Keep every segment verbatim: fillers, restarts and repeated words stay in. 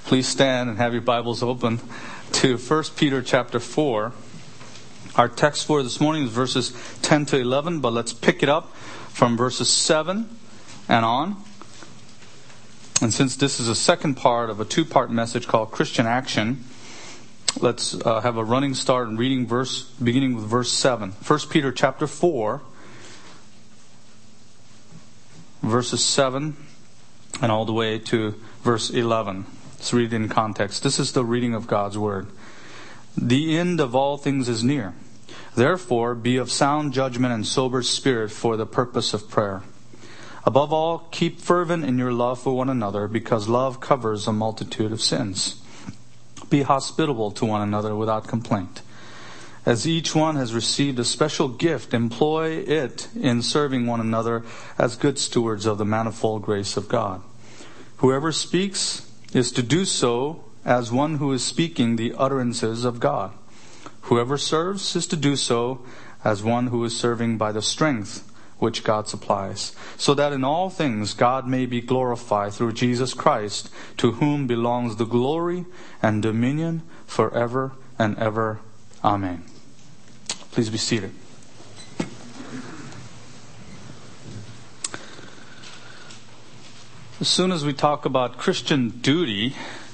Please stand and have your Bibles open to First Peter chapter four. Our text for this morning is verses ten to eleven, but let's pick it up from verses seven and on. And since this is a second part of a two-part message called Christian Action, let's uh, have a running start and reading verse beginning with verse seven. First Peter chapter four, verses seven and all the way to verse eleven. Let's read it in context. This is the reading of God's Word. The end of all things is near. Therefore, be of sound judgment and sober spirit for the purpose of prayer. Above all, keep fervent in your love for one another, because love covers a multitude of sins. Be hospitable to one another without complaint. As each one has received a special gift, employ it in serving one another as good stewards of the manifold grace of God. Whoever speaks is to do so as one who is speaking the utterances of God. Whoever serves is to do so as one who is serving by the strength which God supplies, so that in all things God may be glorified through Jesus Christ, to whom belongs the glory and dominion forever and ever. Amen. Please be seated. As soon as we talk about Christian duty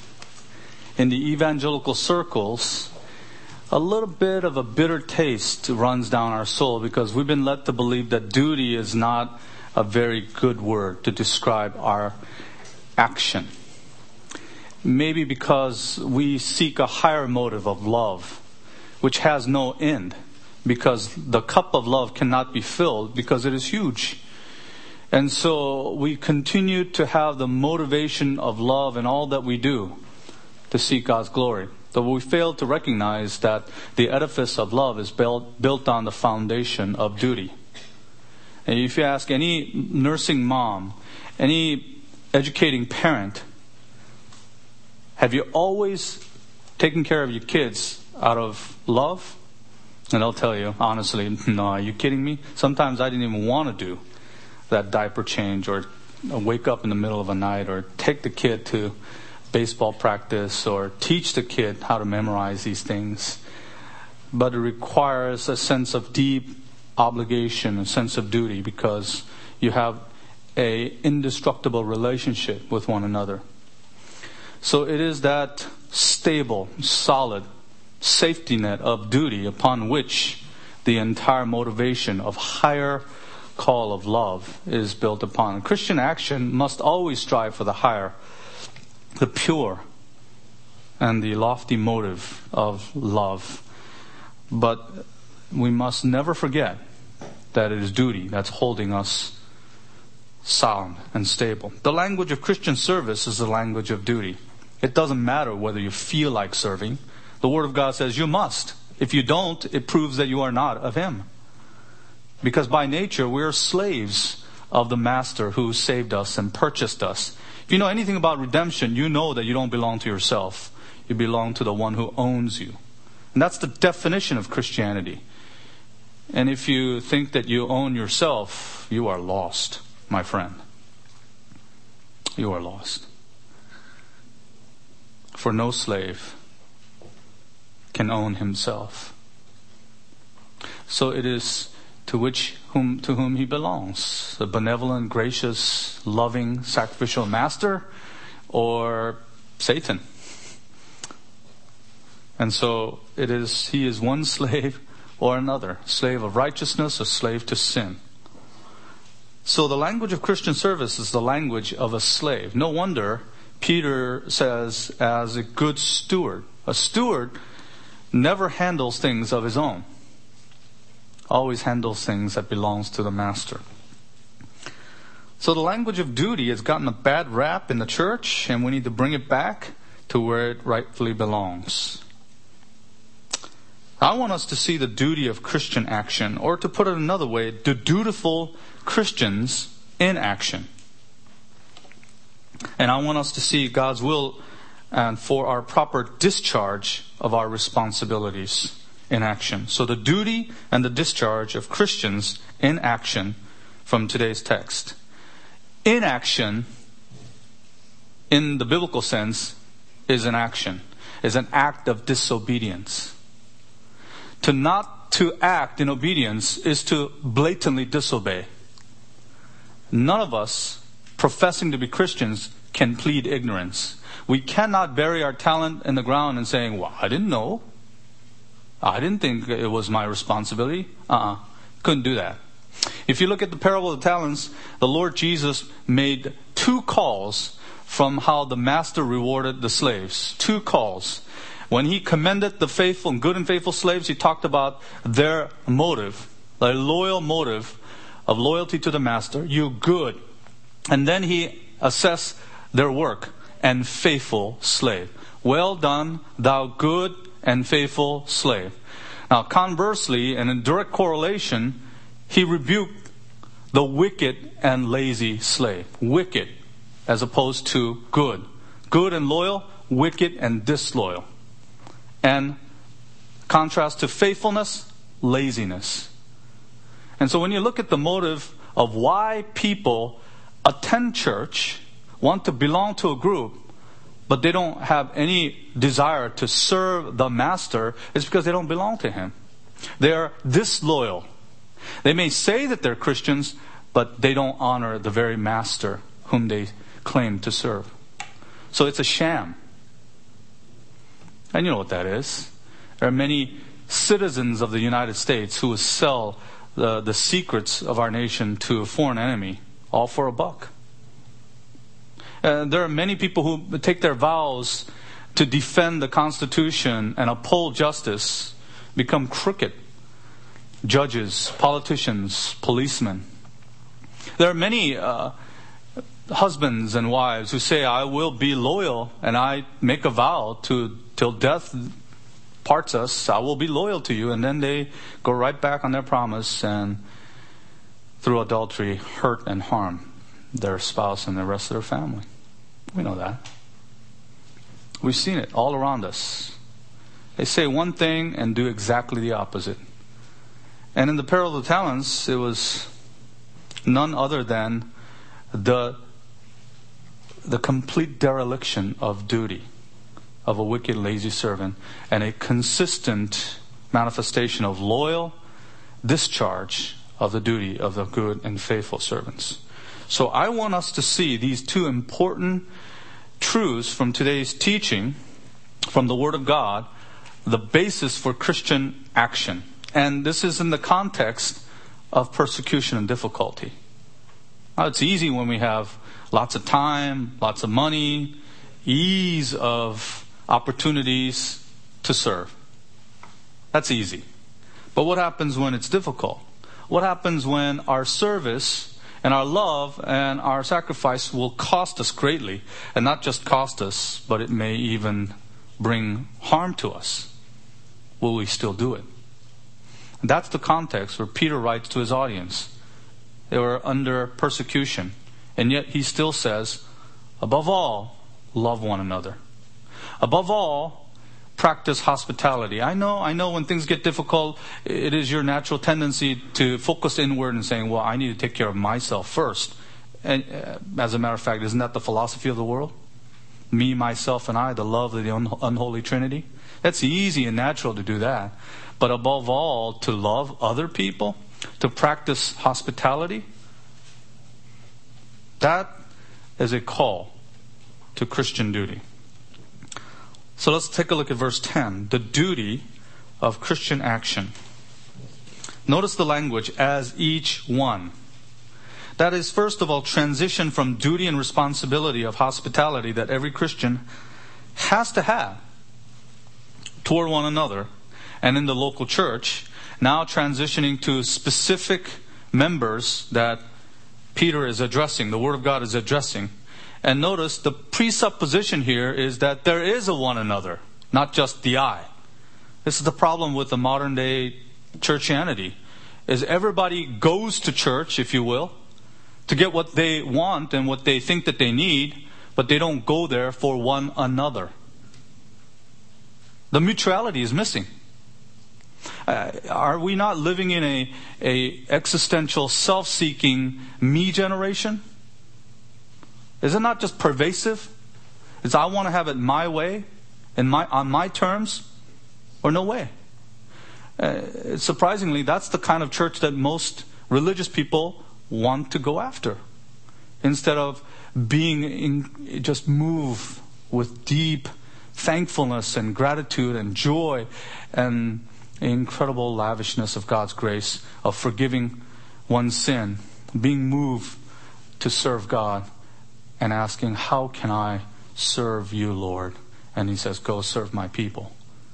in the evangelical circles, a little bit of a bitter taste runs down our soul, because we've been led to believe that duty is not a very good word to describe our action. Maybe because we seek a higher motive of love, which has no end, because the cup of love cannot be filled because it is huge. And so we continue to have the motivation of love in all that we do to seek God's glory. Though we fail to recognize that the edifice of love is built, built on the foundation of duty. And if you ask any nursing mom, any educating parent, have you always taken care of your kids out of love? And they'll tell you, honestly, no, are you kidding me? Sometimes I didn't even want to do that diaper change, or wake up in the middle of the night, or take the kid to baseball practice, or teach the kid how to memorize these things. But it requires a sense of deep obligation, a sense of duty, because you have a indestructible relationship with one another. So it is that stable, solid safety net of duty upon which the entire motivation of higher call of love is built upon. Christian action must always strive for the higher, the pure, and the lofty motive of love. But we must never forget that it is duty that's holding us sound and stable. The language of Christian service is the language of duty. It doesn't matter whether you feel like serving. The Word of God says you must. If you don't, it proves that you are not of Him. Because by nature, we are slaves of the Master who saved us and purchased us. If you know anything about redemption, you know that you don't belong to yourself. You belong to the one who owns you. And that's the definition of Christianity. And if you think that you own yourself, you are lost, my friend. You are lost. For no slave can own himself. So it is to which whom to whom he belongs, the benevolent, gracious, loving, sacrificial master, or Satan. And so it is he is one slave or another, slave of righteousness or slave to sin. So the language of Christian service is the language of a slave. No wonder Peter says, as a good steward. A steward never handles things of his own. Always handles things that belongs to the master. So the language of duty has gotten a bad rap in the church, and we need to bring it back to where it rightfully belongs. I want us to see the duty of Christian action, or to put it another way, the dutiful Christians in action. And I want us to see God's will and for our proper discharge of our responsibilities in action. So the duty and the discharge of Christians in action from today's text. Inaction, in the biblical sense, is an action, is an act of disobedience. To not to act in obedience is to blatantly disobey. None of us, professing to be Christians, can plead ignorance. We cannot bury our talent in the ground and saying, well, I didn't know. I didn't think it was my responsibility. Uh-uh. Couldn't do that. If you look at the parable of the talents, the Lord Jesus made two calls from how the master rewarded the slaves. Two calls. When he commended the faithful and good and faithful slaves, he talked about their motive, their loyal motive of loyalty to the master. You good. And then he assessed their work and faithful slave. Well done, thou good and faithful slave. Now, conversely, and in direct correlation, he rebuked the wicked and lazy slave. Wicked as opposed to good. Good and loyal, wicked and disloyal. And contrast to faithfulness, laziness. And so when you look at the motive of why people attend church, want to belong to a group, but they don't have any desire to serve the master, it's because they don't belong to him. They are disloyal. They may say that they're Christians, but they don't honor the very master whom they claim to serve. So it's a sham. And you know what that is. There are many citizens of the United States who will sell the, the secrets of our nation to a foreign enemy, all for a buck. Uh, there are many people who take their vows to defend the Constitution and uphold justice, become crooked. Judges, politicians, policemen. There are many uh, husbands and wives who say, I will be loyal, and I make a vow to till death parts us, I will be loyal to you. And then they go right back on their promise and through adultery hurt and harm their spouse and the rest of their family. We know that. We've seen it all around us. They say one thing and do exactly the opposite. And in the parable of the talents, it was none other than the the complete dereliction of duty of a wicked, lazy servant, and a consistent manifestation of loyal discharge of the duty of the good and faithful servants. So I want us to see these two important truths from today's teaching, from the Word of God, the basis for Christian action. And this is in the context of persecution and difficulty. Now, it's easy when we have lots of time, lots of money, ease of opportunities to serve. That's easy. But what happens when it's difficult? What happens when our service and our love and our sacrifice will cost us greatly? And not just cost us, but it may even bring harm to us. Will we still do it? And that's the context where Peter writes to his audience. They were under persecution. And yet he still says, above all, love one another. Above all, practice hospitality. I know, I know when things get difficult, it is your natural tendency to focus inward and saying, well, I need to take care of myself first. And uh, as a matter of fact, isn't that the philosophy of the world? Me, myself, and I, the love of the un- unholy Trinity. That's easy and natural to do that. But above all, to love other people, to practice hospitality, that is a call to Christian duty. So let's take a look at verse ten, the duty of Christian action. Notice the language, as each one. That is, first of all, transition from duty and responsibility of hospitality that every Christian has to have toward one another and in the local church, now transitioning to specific members that Peter is addressing, the Word of God is addressing. And notice the presupposition here is that there is a one another, not just the I. This is the problem with the modern day churchianity, is everybody goes to church, if you will, to get what they want and what they think that they need, but they don't go there for one another. The mutuality is missing. Uh, are we not living in a, a existential, self-seeking me generation? Is it not just pervasive? It's I want to have it my way, and my on my terms, or no way. Uh, surprisingly, that's the kind of church that most religious people want to go after. Instead of being in, just moved with deep thankfulness and gratitude and joy and incredible lavishness of God's grace, of forgiving one's sin, being moved to serve God and asking, how can I serve you, Lord? And he says, go serve my people.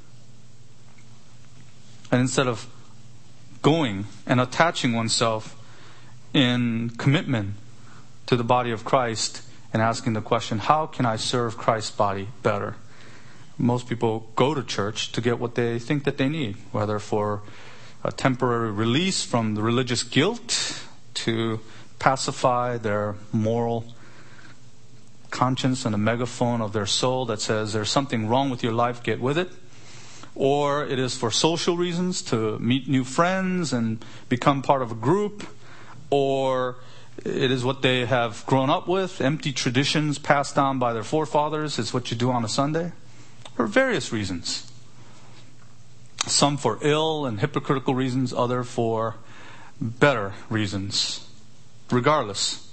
And instead of going and attaching oneself in commitment to the body of Christ and asking the question, how can I serve Christ's body better? Most people go to church to get what they think that they need, whether for a temporary release from the religious guilt, to pacify their moral conscience and a megaphone of their soul that says there's something wrong with your life, get with it. Or it is for social reasons, to meet new friends and become part of a group. Or it is what they have grown up with, empty traditions passed down by their forefathers. It's what you do on a Sunday. For various reasons. Some for ill and hypocritical reasons, other for better reasons. Regardless,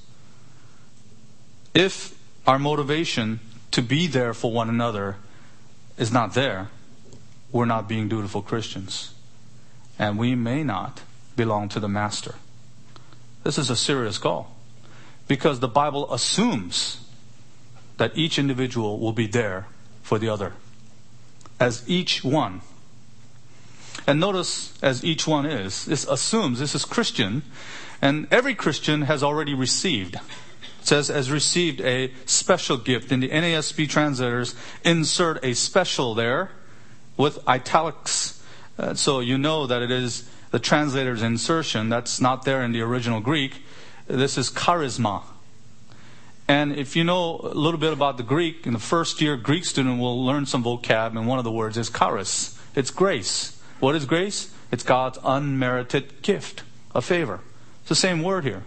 if our motivation to be there for one another is not there, we're not being dutiful Christians. And we may not belong to the Master. This is a serious call. Because the Bible assumes that each individual will be there for the other. As each one. And notice, as each one is, this assumes this is Christian. And every Christian has already received. It says, has received a special gift. In the N A S B translators, insert a special there with italics. Uh, so you know that it is the translator's insertion. That's not there in the original Greek. This is charisma. And if you know a little bit about the Greek, in the first year, Greek student will learn some vocab, and one of the words is charis. It's grace. What is grace? It's God's unmerited gift, a favor. It's the same word here.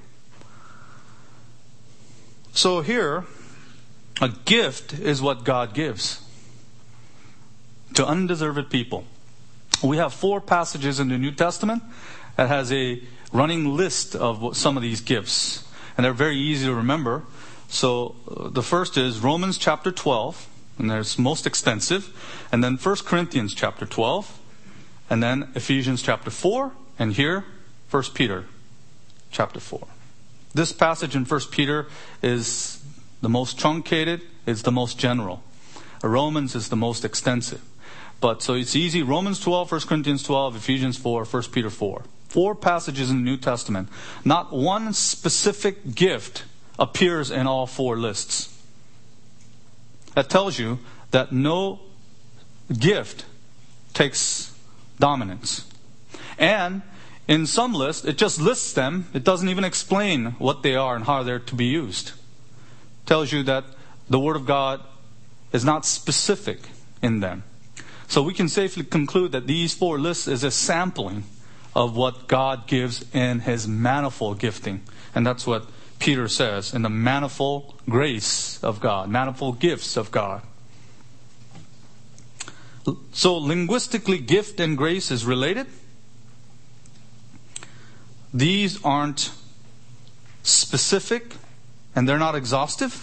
So here, a gift is what God gives to undeserved people. We have four passages in the New Testament that has a running list of some of these gifts. And they're very easy to remember. So uh, the first is Romans chapter twelve, and there's most extensive. And then First Corinthians chapter twelve. And then Ephesians chapter four. And here, First Peter chapter four. This passage in First Peter is the most truncated. It's the most general. Romans is the most extensive. But so it's easy. Romans twelve, First Corinthians twelve, Ephesians four, First Peter four. Four passages in the New Testament. Not one specific gift appears in all four lists. That tells you that no gift takes dominance. And in some lists, it just lists them. It doesn't even explain what they are and how they're to be used. It tells you that the Word of God is not specific in them. So we can safely conclude that these four lists is a sampling of what God gives in His manifold gifting. And that's what Peter says, in the manifold grace of God, manifold gifts of God. So linguistically, gift and grace is related. These aren't specific and they're not exhaustive,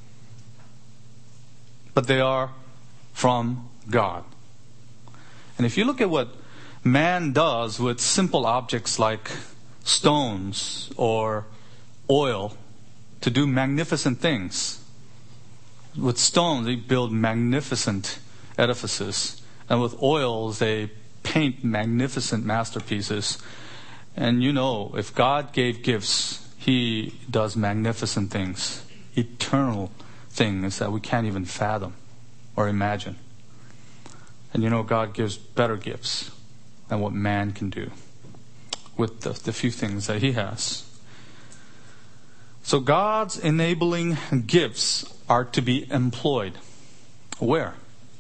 but they are from God. And if you look at what man does with simple objects like stones or oil to do magnificent things. With stones, they build magnificent edifices. And with oils, they paint magnificent masterpieces. And you know, if God gave gifts, He does magnificent things. Eternal things that we can't even fathom or imagine. And you know, God gives better gifts than what man can do with the, the few things that He has. So God's enabling gifts are to be employed. Where?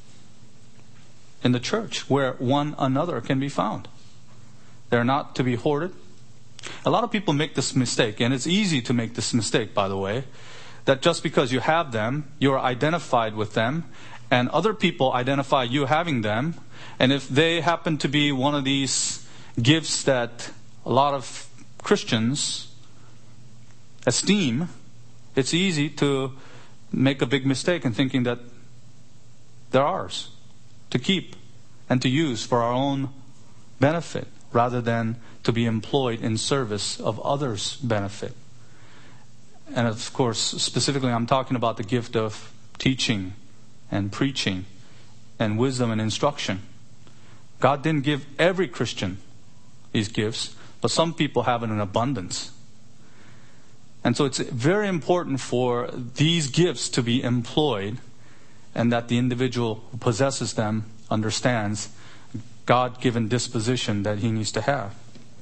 In the church, where one another can be found. They're not to be hoarded. A lot of people make this mistake, and it's easy to make this mistake, by the way, that just because you have them, you're identified with them, and other people identify you having them, and if they happen to be one of these gifts that a lot of Christians esteem, it's easy to make a big mistake in thinking that they're ours to keep and to use for our own benefit rather than to be employed in service of others' benefit. And of course, specifically I'm talking about the gift of teaching and preaching and wisdom and instruction. God didn't give every Christian these gifts, but some people have it in abundance. And so it's very important for these gifts to be employed, and that the individual who possesses them understands God-given disposition that he needs to have.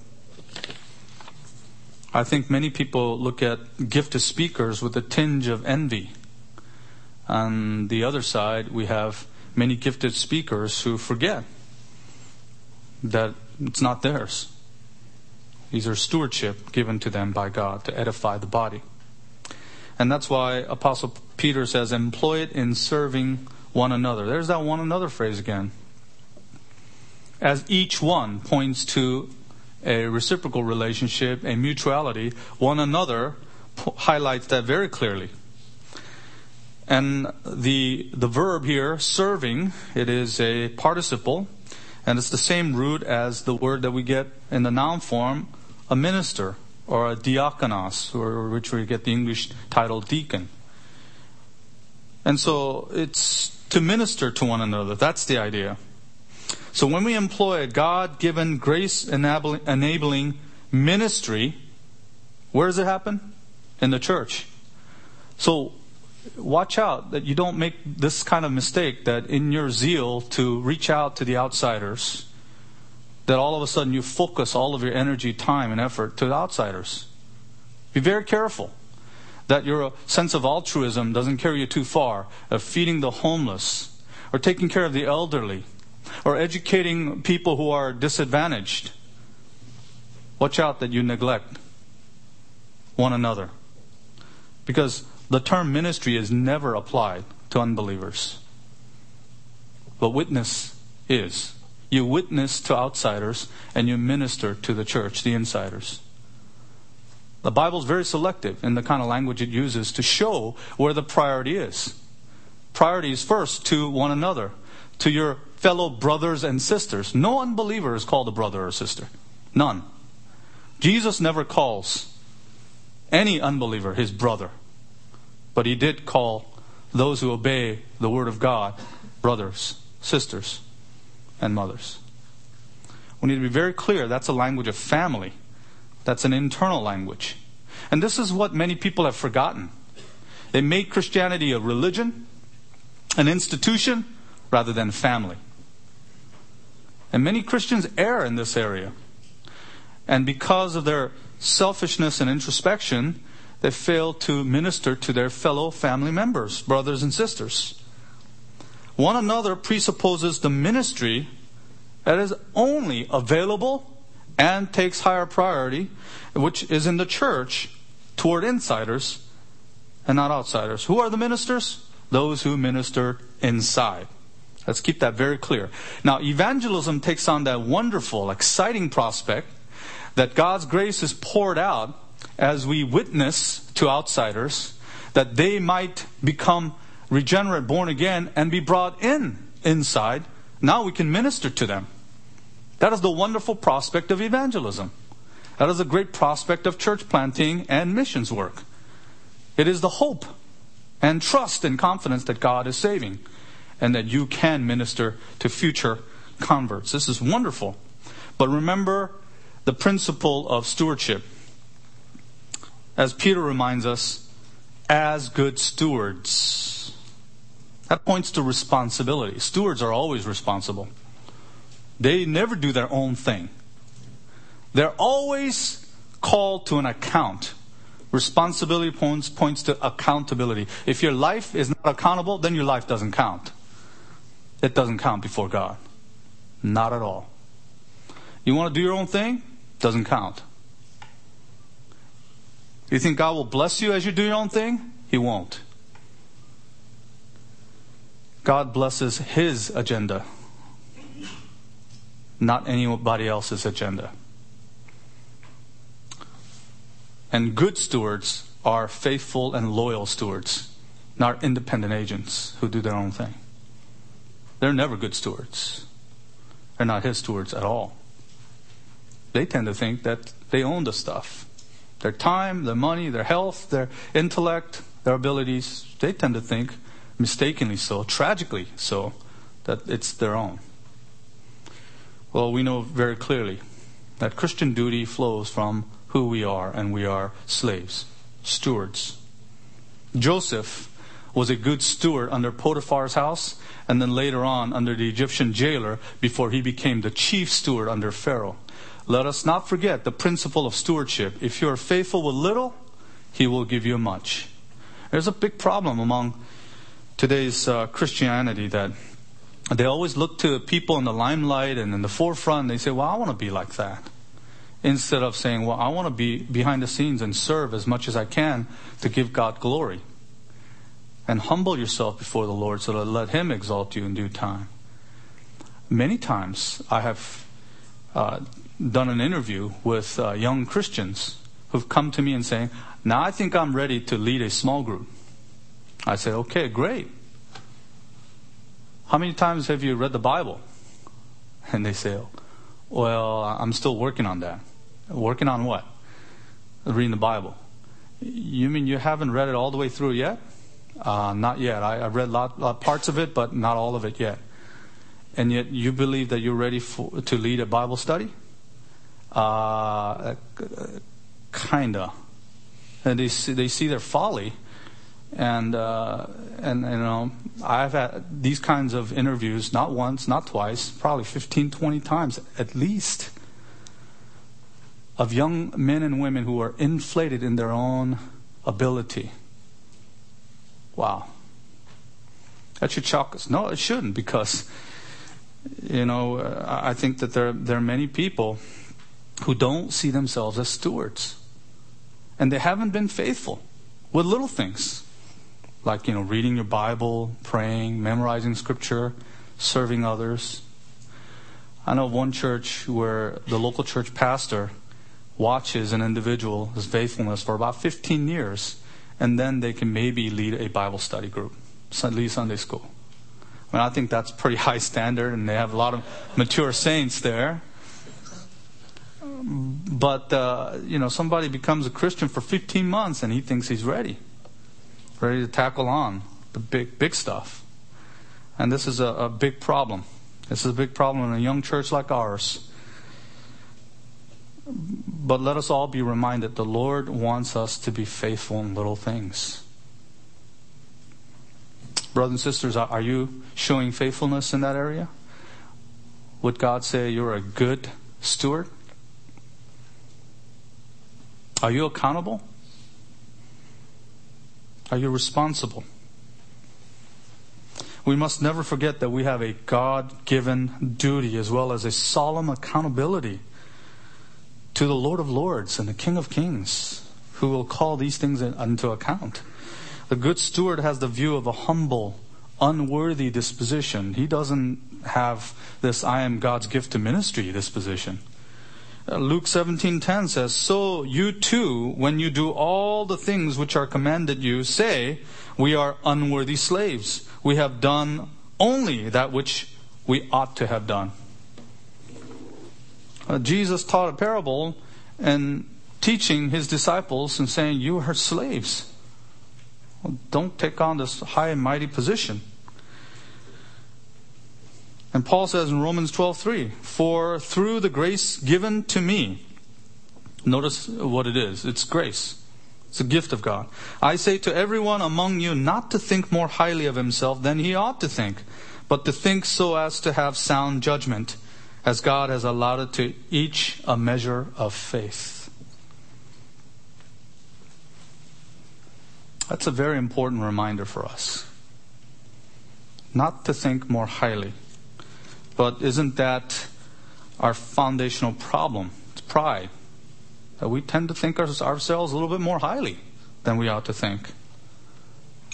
I think many people look at gifted speakers with a tinge of envy. On the other side, we have many gifted speakers who forget that it's not theirs. These are stewardship given to them by God to edify the body. And that's why Apostle Peter says, employ it in serving one another. There's that one another phrase again. As each one points to a reciprocal relationship, a mutuality, one another p- highlights that very clearly. And the the verb here, serving, it is a participle, and it's the same root as the word that we get in the noun form, a minister, or a diakonos, or which we get the English title deacon. And so it's to minister to one another. That's the idea. So when we employ a God-given, grace-enabling ministry, where does it happen? In the church. So watch out that you don't make this kind of mistake, that in your zeal to reach out to the outsiders, that all of a sudden you focus all of your energy, time, and effort to the outsiders. Be very careful that your sense of altruism doesn't carry you too far, of feeding the homeless, or taking care of the elderly, or educating people who are disadvantaged. Watch out that you neglect one another. Because the term ministry is never applied to unbelievers. But witness is. You witness to outsiders and you minister to the church, the insiders. The Bible is very selective in the kind of language it uses to show where the priority is. Priority is first to one another, to your fellow brothers and sisters. No unbeliever is called a brother or sister. None. Jesus never calls any unbeliever his brother. But he did call those who obey the word of God brothers, sisters, and mothers. We need to be very clear, that's a language of family. That's an internal language. And this is what many people have forgotten. They made Christianity a religion, an institution, rather than family. And many Christians err in this area. And because of their selfishness and introspection, they fail to minister to their fellow family members, brothers and sisters. One another presupposes the ministry that is only available and takes higher priority, which is in the church, toward insiders and not outsiders. Who are the ministers? Those who minister inside. Let's keep that very clear. Now, evangelism takes on that wonderful, exciting prospect that God's grace is poured out as we witness to outsiders, that they might become regenerate, born again, and be brought in inside. Now we can minister to them. That is the wonderful prospect of evangelism. That is a great prospect of church planting and missions work. It is the hope and trust and confidence that God is saving, and that you can minister to future converts. This is wonderful. But remember the principle of stewardship. As Peter reminds us, as good stewards. That points to responsibility. Stewards are always responsible. They never do their own thing. They're always called to an account. Responsibility points, points to accountability. If your life is not accountable, then your life doesn't count. It doesn't count before God. Not at all. You want to do your own thing? Doesn't count. You think God will bless you as you do your own thing? He won't. God blesses His agenda, not anybody else's agenda. And good stewards are faithful and loyal stewards, not independent agents who do their own thing. They're never good stewards. They're not His stewards at all. They tend to think that they own the stuff. Their time, their money, their health, their intellect, their abilities. They tend to think, mistakenly so, tragically so, that it's their own. Well, we know very clearly that Christian duty flows from who we are, and we are slaves, stewards. Joseph was a good steward under Potiphar's house, and then later on under the Egyptian jailer before he became the chief steward under Pharaoh. Let us not forget the principle of stewardship. If you are faithful with little, He will give you much. There's a big problem among today's uh, Christianity that they always look to people in the limelight and in the forefront. They say, well, I want to be like that. Instead of saying, well, I want to be behind the scenes and serve as much as I can to give God glory. And humble yourself before the Lord so that let Him exalt you in due time. Many times I have uh, done an interview with uh, young Christians who've come to me and saying, now I think I'm ready to lead a small group. I say, okay, great. How many times have you read the Bible? And they say, well, I'm still working on that. Working on what? Reading the Bible. You mean you haven't read it all the way through yet? Uh, not yet. I, I've read lot, lot parts of it, but not all of it yet. And yet you believe that you're ready for, to lead a Bible study? Uh, kinda. And they see, they see their folly. And, uh, and, you know, I've had these kinds of interviews, not once, not twice, probably fifteen, twenty times at least, of young men and women who are inflated in their own ability. Wow. That should shock us. No, it shouldn't, because, you know, I think that there, there are many people who don't see themselves as stewards. And they haven't been faithful with little things. Like, you know, reading your Bible, praying, memorizing Scripture, serving others. I know of one church where the local church pastor watches an individual, his faithfulness, for about fifteen years, and then they can maybe lead a Bible study group, lead Sunday school. I mean, I think that's pretty high standard, and they have a lot of mature saints there. But, uh, you know, somebody becomes a Christian for fifteen months, and he thinks he's ready. Ready to tackle on the big, big stuff. And this is a, a big problem. This is a big problem in a young church like ours. But let us all be reminded the Lord wants us to be faithful in little things. Brothers and sisters, are you showing faithfulness in that area? Would God say you're a good steward? Are you accountable? Are you responsible? We must never forget that we have a God-given duty as well as a solemn accountability to the Lord of Lords and the King of Kings, who will call these things into account. The good steward has the view of a humble, unworthy disposition. He doesn't have this I am God's gift to ministry disposition. Luke seventeen ten says, so you too, when you do all the things which are commanded you, say, we are unworthy slaves. We have done only that which we ought to have done. Uh, Jesus taught a parable and teaching His disciples and saying, you are slaves. Well, don't take on this high and mighty position. And Paul says in Romans twelve three, for through the grace given to me, notice what it is. It's grace. It's a gift of God. I say to everyone among you not to think more highly of himself than he ought to think, but to think so as to have sound judgment, as God has allowed it to each a measure of faith. That's a very important reminder for us. Not to think more highly. But isn't that our foundational problem? It's pride. That we tend to think ourselves a little bit more highly than we ought to think.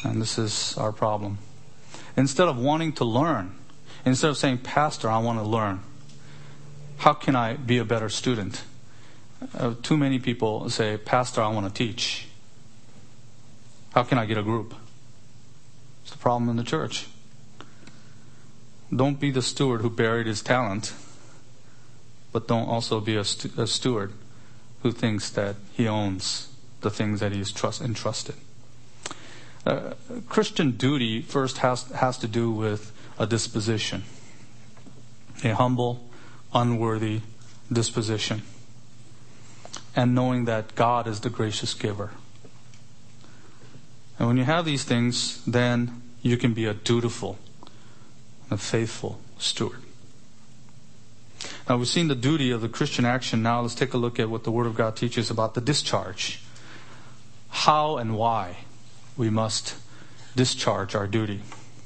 And this is our problem. Instead of wanting to learn, instead of saying, Pastor, I want to learn, how can I be a better student? Uh, too many people say, Pastor, I want to teach. How can I get a group? It's the problem in the church. Don't be the steward who buried his talent, but don't also be a, stu- a steward who thinks that he owns the things that he is trust- entrusted. Uh, Christian duty first has, has to do with a disposition, a humble, unworthy disposition, and knowing that God is the gracious giver. And when you have these things, then you can be a dutiful, a faithful steward. Now we've seen the duty of the Christian action. Now let's take a look at what the Word of God teaches about the discharge. How and why we must discharge our duty.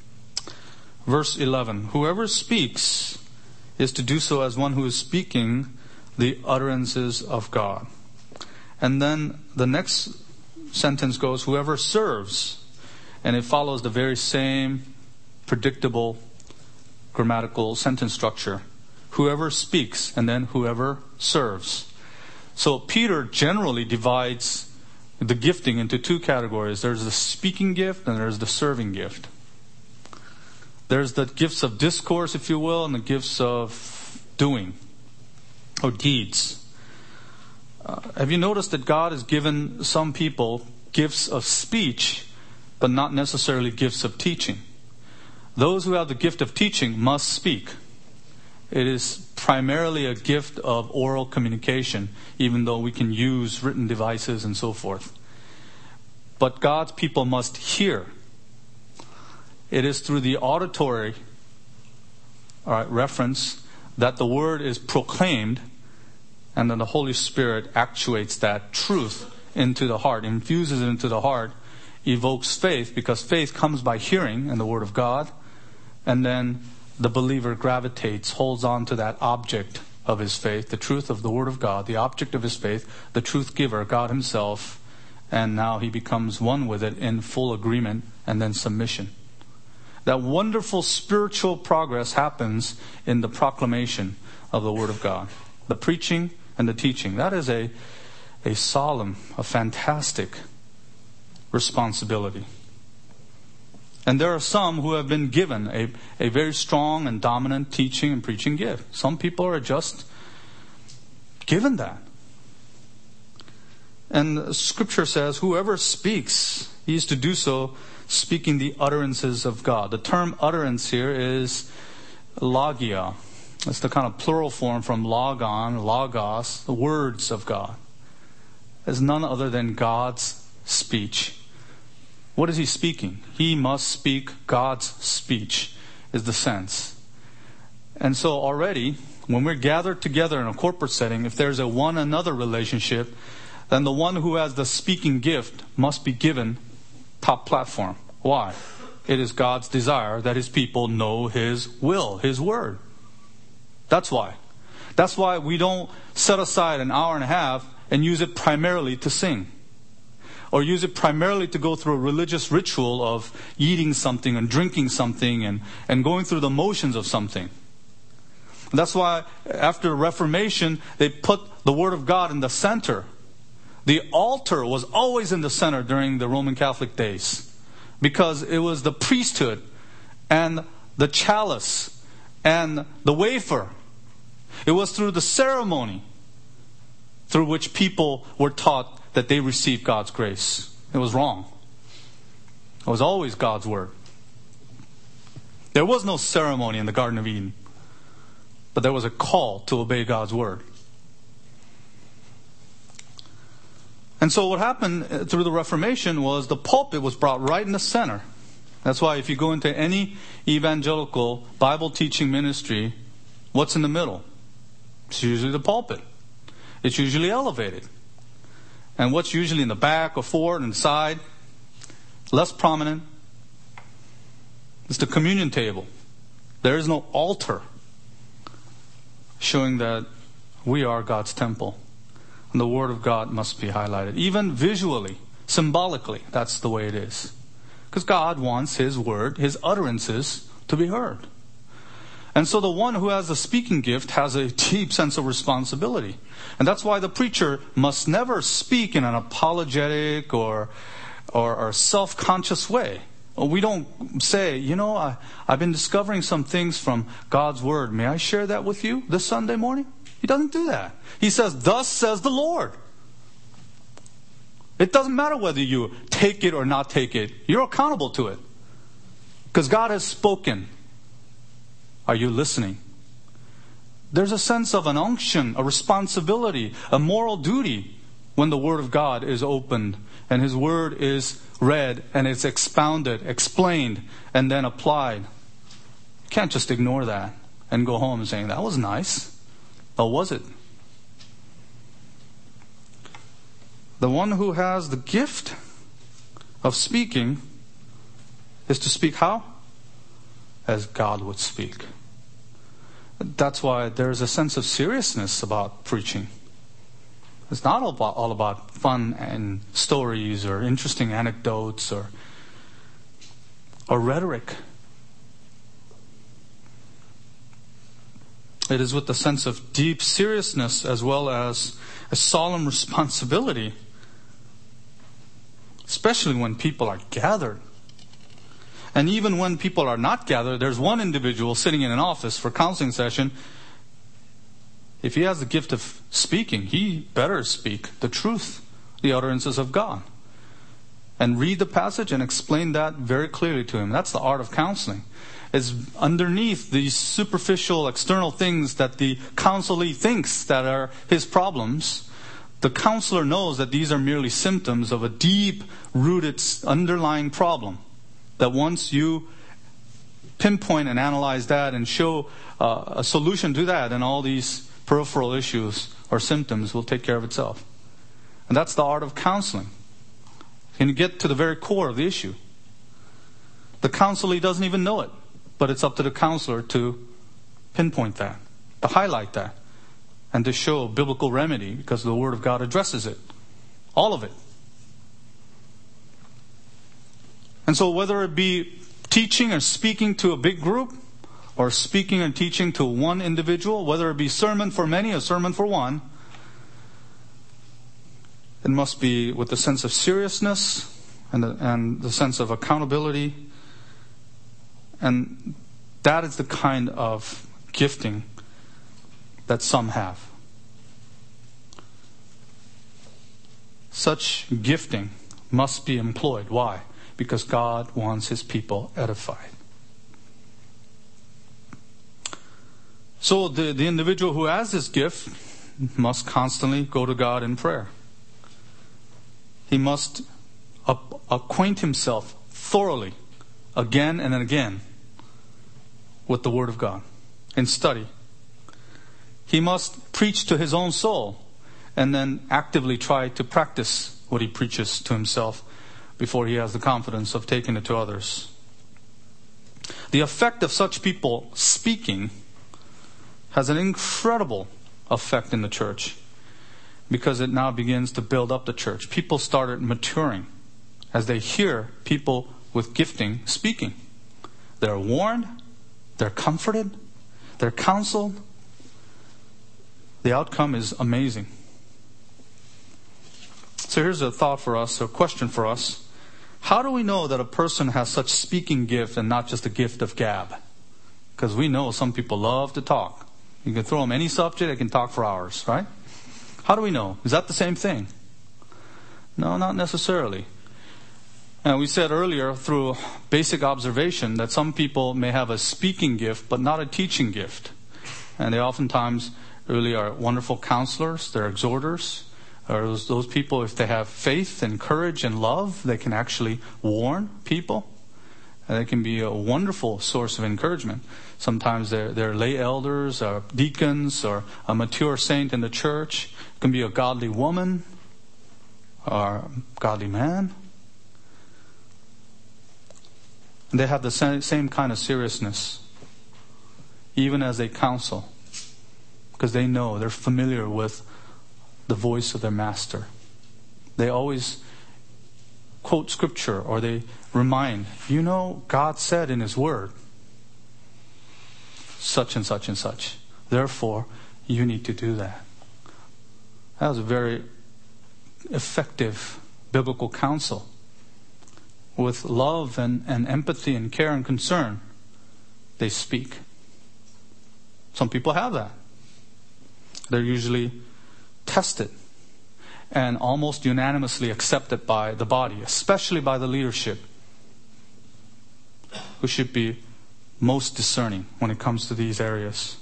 Verse eleven, whoever speaks is to do so as one who is speaking the utterances of God. And then the next sentence goes, whoever serves. And it follows the very same predictable grammatical sentence structure. Whoever speaks, and then whoever serves. So Peter generally divides the gifting into two categories. There's the speaking gift and there's the serving gift. There's the gifts of discourse, if you will, and the gifts of doing or deeds. Uh, have you noticed that God has given some people gifts of speech, but not necessarily gifts of teaching? Those who have the gift of teaching must speak. It is primarily a gift of oral communication, even though we can use written devices and so forth. But God's people must hear. It is through the auditory all right, reference that the word is proclaimed, and then the Holy Spirit actuates that truth into the heart, infuses it into the heart, evokes faith, because faith comes by hearing in the Word of God, and then the believer gravitates, holds on to that object of his faith, the truth of the Word of God, the object of his faith, the truth giver, God Himself, and now he becomes one with it in full agreement and then submission. That wonderful spiritual progress happens in the proclamation of the Word of God. The preaching and the teaching. That is a, a solemn, a fantastic responsibility. And there are some who have been given a, a very strong and dominant teaching and preaching gift. Some people are just given that. And Scripture says, whoever speaks, he is to do so speaking the utterances of God. The term utterance here is logia. It's the kind of plural form from logon, logos, the words of God. It's none other than God's speech. What is He speaking? He must speak God's speech, is the sense. And so already, when we're gathered together in a corporate setting, if there's a one another relationship, then the one who has the speaking gift must be given top platform. Why? It is God's desire that His people know His will, His word. That's why. That's why we don't set aside an hour and a half and use it primarily to sing. Or use it primarily to go through a religious ritual of eating something and drinking something and, and going through the motions of something. That's why after the Reformation, they put the Word of God in the center. The altar was always in the center during the Roman Catholic days, because it was the priesthood and the chalice and the wafer. It was through the ceremony through which people were taught that they received God's grace. It was wrong. It was always God's Word. There was no ceremony in the Garden of Eden, but there was a call to obey God's Word. And so what happened through the Reformation was the pulpit was brought right in the center. That's why if you go into any evangelical Bible teaching ministry, what's in the middle? It's usually the pulpit. It's usually elevated. And what's usually in the back or forward and side, less prominent, is the communion table. There is no altar showing that we are God's temple. And the Word of God must be highlighted. Even visually, symbolically, that's the way it is. Because God wants His word, His utterances to be heard. And so the one who has the speaking gift has a deep sense of responsibility. And that's why the preacher must never speak in an apologetic or, or, or self-conscious way. We don't say, you know, I, I've been discovering some things from God's word. May I share that with you this Sunday morning? He doesn't do that. He says, thus says the Lord. It doesn't matter whether you take it or not take it. You're accountable to it. Because God has spoken. Are you listening? There's a sense of an unction, a responsibility, a moral duty when the Word of God is opened and His Word is read and it's expounded, explained, and then applied. You can't just ignore that and go home saying, that was nice. Or was it? The one who has the gift of speaking is to speak how? As God would speak. That's why there's a sense of seriousness about preaching. It's not all about, all about fun and stories or interesting anecdotes or, or rhetoric. It is with a sense of deep seriousness as well as a solemn responsibility, especially when people are gathered. And even when people are not gathered, there's one individual sitting in an office for counseling session. If he has the gift of speaking, he better speak the truth, the utterances of God. And read the passage and explain that very clearly to him. That's the art of counseling. It's underneath these superficial external things that the counselee thinks that are his problems. The counselor knows that these are merely symptoms of a deep-rooted underlying problem. That once you pinpoint and analyze that and show uh, a solution to that, and all these peripheral issues or symptoms will take care of itself. And that's the art of counseling. Can you get to the very core of the issue? The counselee doesn't even know it, but it's up to the counselor to pinpoint that, to highlight that, and to show a biblical remedy because the Word of God addresses it. All of it. And so whether it be teaching or speaking to a big group, or speaking and teaching to one individual, whether it be sermon for many or sermon for one, it must be with the sense of seriousness and the, and the sense of accountability. And that is the kind of gifting that some have. Such gifting must be employed. Why? Because God wants His people edified. So the, the individual who has this gift must constantly go to God in prayer. He must ap- acquaint himself thoroughly, again and again, with the Word of God in study. He must preach to his own soul and then actively try to practice what he preaches to himself before he has the confidence of taking it to others. The effect of such people speaking has an incredible effect in the church because it now begins to build up the church. People started maturing as they hear people with gifting speaking. They're warned, they're comforted, they're counseled. The outcome is amazing. So here's a thought for us, a question for us. How do we know that a person has such speaking gift and not just a gift of gab? Because we know some people love to talk. You can throw them any subject, they can talk for hours, right? How do we know? Is that the same thing? No, not necessarily. And we said earlier through basic observation that some people may have a speaking gift but not a teaching gift. And they oftentimes really are wonderful counselors, they're exhorters. Or those, those people, if they have faith and courage and love, they can actually warn people. And they can be a wonderful source of encouragement. Sometimes they're, they're lay elders or deacons or a mature saint in the church. It can be a godly woman or a godly man. And they have the same, same kind of seriousness, even as they counsel. Because they know, they're familiar with the voice of their master. They always quote scripture or they remind, you know, God said in His Word, such and such and such. Therefore, you need to do that. That was a very effective biblical counsel. With love and, and empathy and care and concern, they speak. Some people have that. They're usually tested and almost unanimously accepted by the body, especially by the leadership, who should be most discerning when it comes to these areas.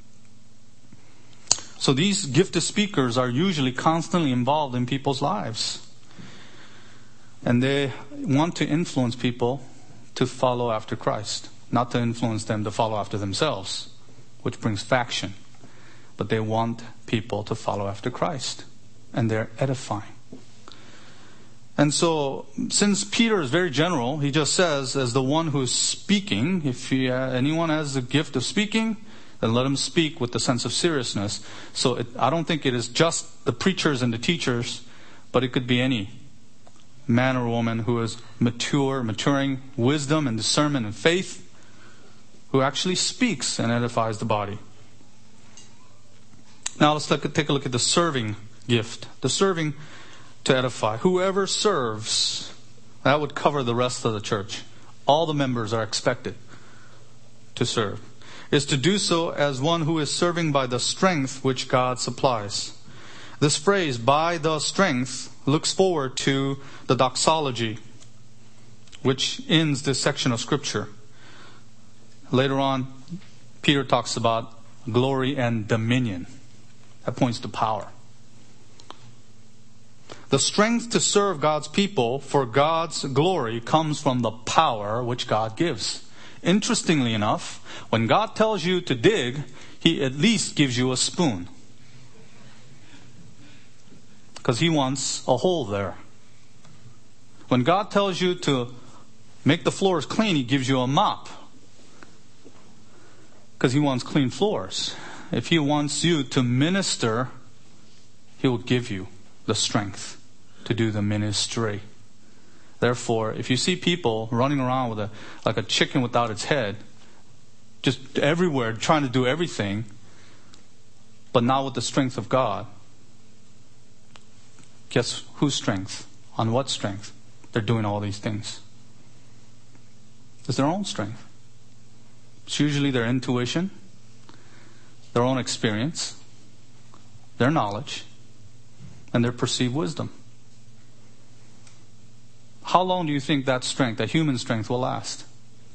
So these gifted speakers are usually constantly involved in people's lives. And they want to influence people to follow after Christ, not to influence them to follow after themselves, which brings faction. But they want people to follow after Christ, and they're edifying. And so, since Peter is very general, he just says, as the one who's speaking, if he, uh, anyone has the gift of speaking, then let him speak with the sense of seriousness. So it, I don't think it is just the preachers and the teachers, but it could be any man or woman who is mature, maturing wisdom and discernment and faith, who actually speaks and edifies the body. Now let's look at, take a look at the serving gift. The serving to edify. Whoever serves, that would cover the rest of the church. All the members are expected to serve. Is to do so as one who is serving by the strength which God supplies. This phrase, by the strength, looks forward to the doxology, which ends this section of Scripture. Later on, Peter talks about glory and dominion. That points to power. The strength to serve God's people for God's glory comes from the power which God gives. Interestingly enough, when God tells you to dig, He at least gives you a spoon. Because He wants a hole there. When God tells you to make the floors clean, He gives you a mop. Because He wants clean floors. If He wants you to minister, He will give you the strength to do the ministry. Therefore, if you see people running around with a like a chicken without its head, just everywhere trying to do everything, but not with the strength of God, guess whose strength? On what strength? They're doing all these things. It's their own strength. It's usually their intuition, their own experience, their knowledge, and their perceived wisdom. How long do you think that strength, that human strength, will last?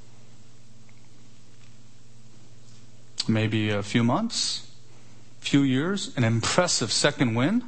Maybe a few months, few years, an impressive second wind.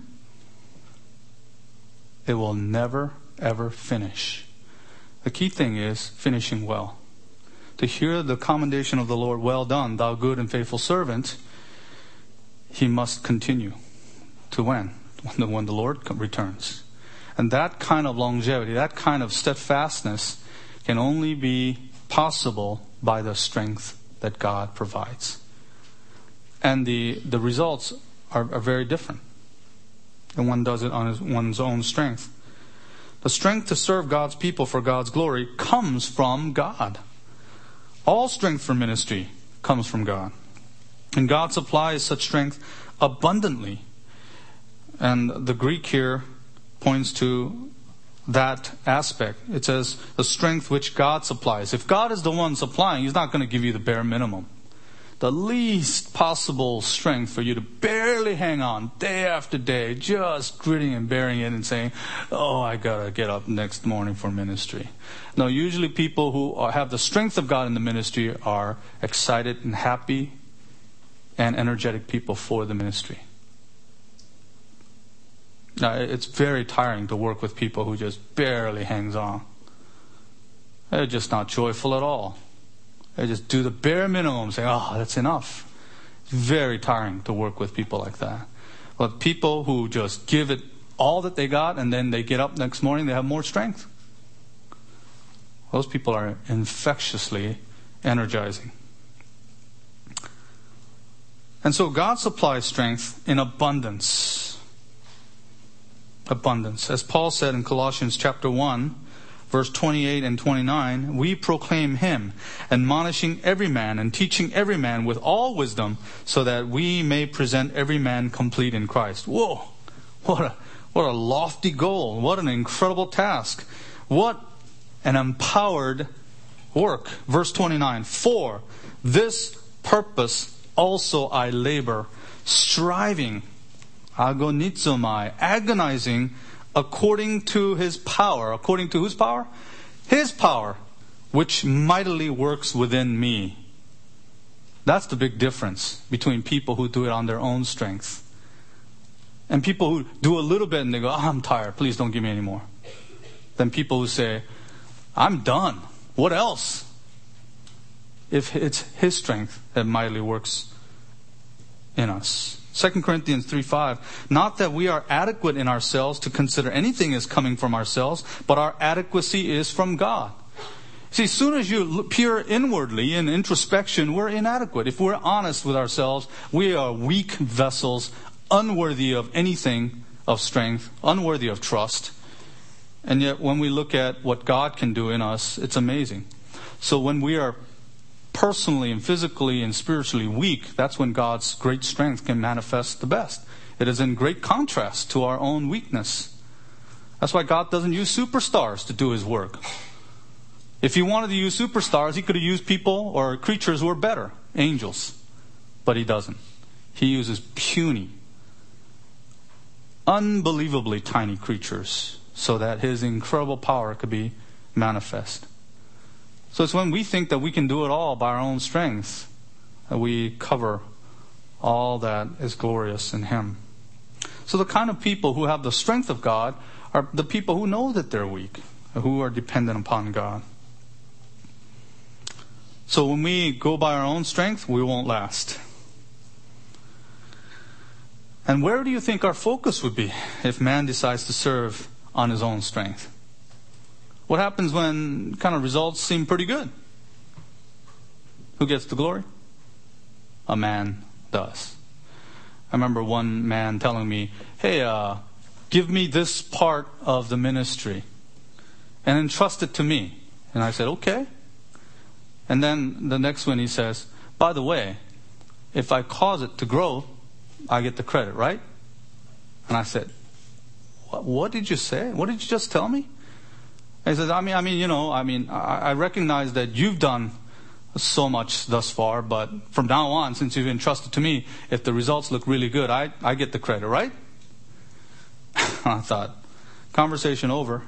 It will never, ever finish. The key thing is finishing well. To hear the commendation of the Lord, well done, thou good and faithful servant, he must continue to when? When the Lord returns. And that kind of longevity, that kind of steadfastness can only be possible by the strength that God provides. And the, the results are, are very different. And one does it on his, one's own strength. The strength to serve God's people for God's glory comes from God. All strength for ministry comes from God. And God supplies such strength abundantly. And the Greek here points to that aspect. It says, the strength which God supplies. If God is the one supplying, He's not going to give you the bare minimum. The least possible strength for you to barely hang on day after day, just gritting and bearing it and saying, oh, I got to get up next morning for ministry. No, usually people who are, have the strength of God in the ministry are excited and happy and energetic people for the ministry. Now, it's very tiring to work with people who just barely hangs on. They're just not joyful at all. They just do the bare minimum, saying, oh, that's enough. It's very tiring to work with people like that. But people who just give it all that they got and then they get up next morning, they have more strength. Those people are infectiously energizing. And so God supplies strength in abundance. Abundance. As Paul said in Colossians chapter one, verse twenty-eight and twenty-nine, we proclaim him, admonishing every man and teaching every man with all wisdom, so that we may present every man complete in Christ. Whoa! What a, what a lofty goal. What an incredible task. What an empowered work. Verse twenty-nine, for this purpose also I labor, striving, agonizomai, agonizing, according to his power. According to whose power? His power, which mightily works within me. That's the big difference between people who do it on their own strength and people who do a little bit and they go, oh, I'm tired, please don't give me any more. Then people who say, I'm done. What else? If it's his strength that mightily works in us. Second Corinthians three five, not that we are adequate in ourselves to consider anything as coming from ourselves, but our adequacy is from God. See, as soon as you peer inwardly in introspection, we're inadequate. If we're honest with ourselves, we are weak vessels, unworthy of anything of strength, unworthy of trust. And yet when we look at what God can do in us, it's amazing. So when we are personally and physically and spiritually weak, that's when God's great strength can manifest the best. It is in great contrast to our own weakness. That's why God doesn't use superstars to do his work. If he wanted to use superstars, he could have used people or creatures who are better, angels. But he doesn't. He uses puny, unbelievably tiny creatures so that his incredible power could be manifest. So it's when we think that we can do it all by our own strength that we cover all that is glorious in him. So the kind of people who have the strength of God are the people who know that they're weak, who are dependent upon God. So when we go by our own strength, we won't last. And where do you think our focus would be if man decides to serve on his own strength? What happens when kind of results seem pretty good? Who gets the glory? A man does. I remember one man telling me, hey, uh, give me this part of the ministry and entrust it to me. And I said, okay. And then the next one he says, by the way, if I cause it to grow, I get the credit, right? And I said, what, what did you say? What did you just tell me? He says, I mean, I mean, you know, I mean, I, I recognize that you've done so much thus far, but from now on, since you've entrusted to me, if the results look really good, I, I get the credit, right? I thought, conversation over.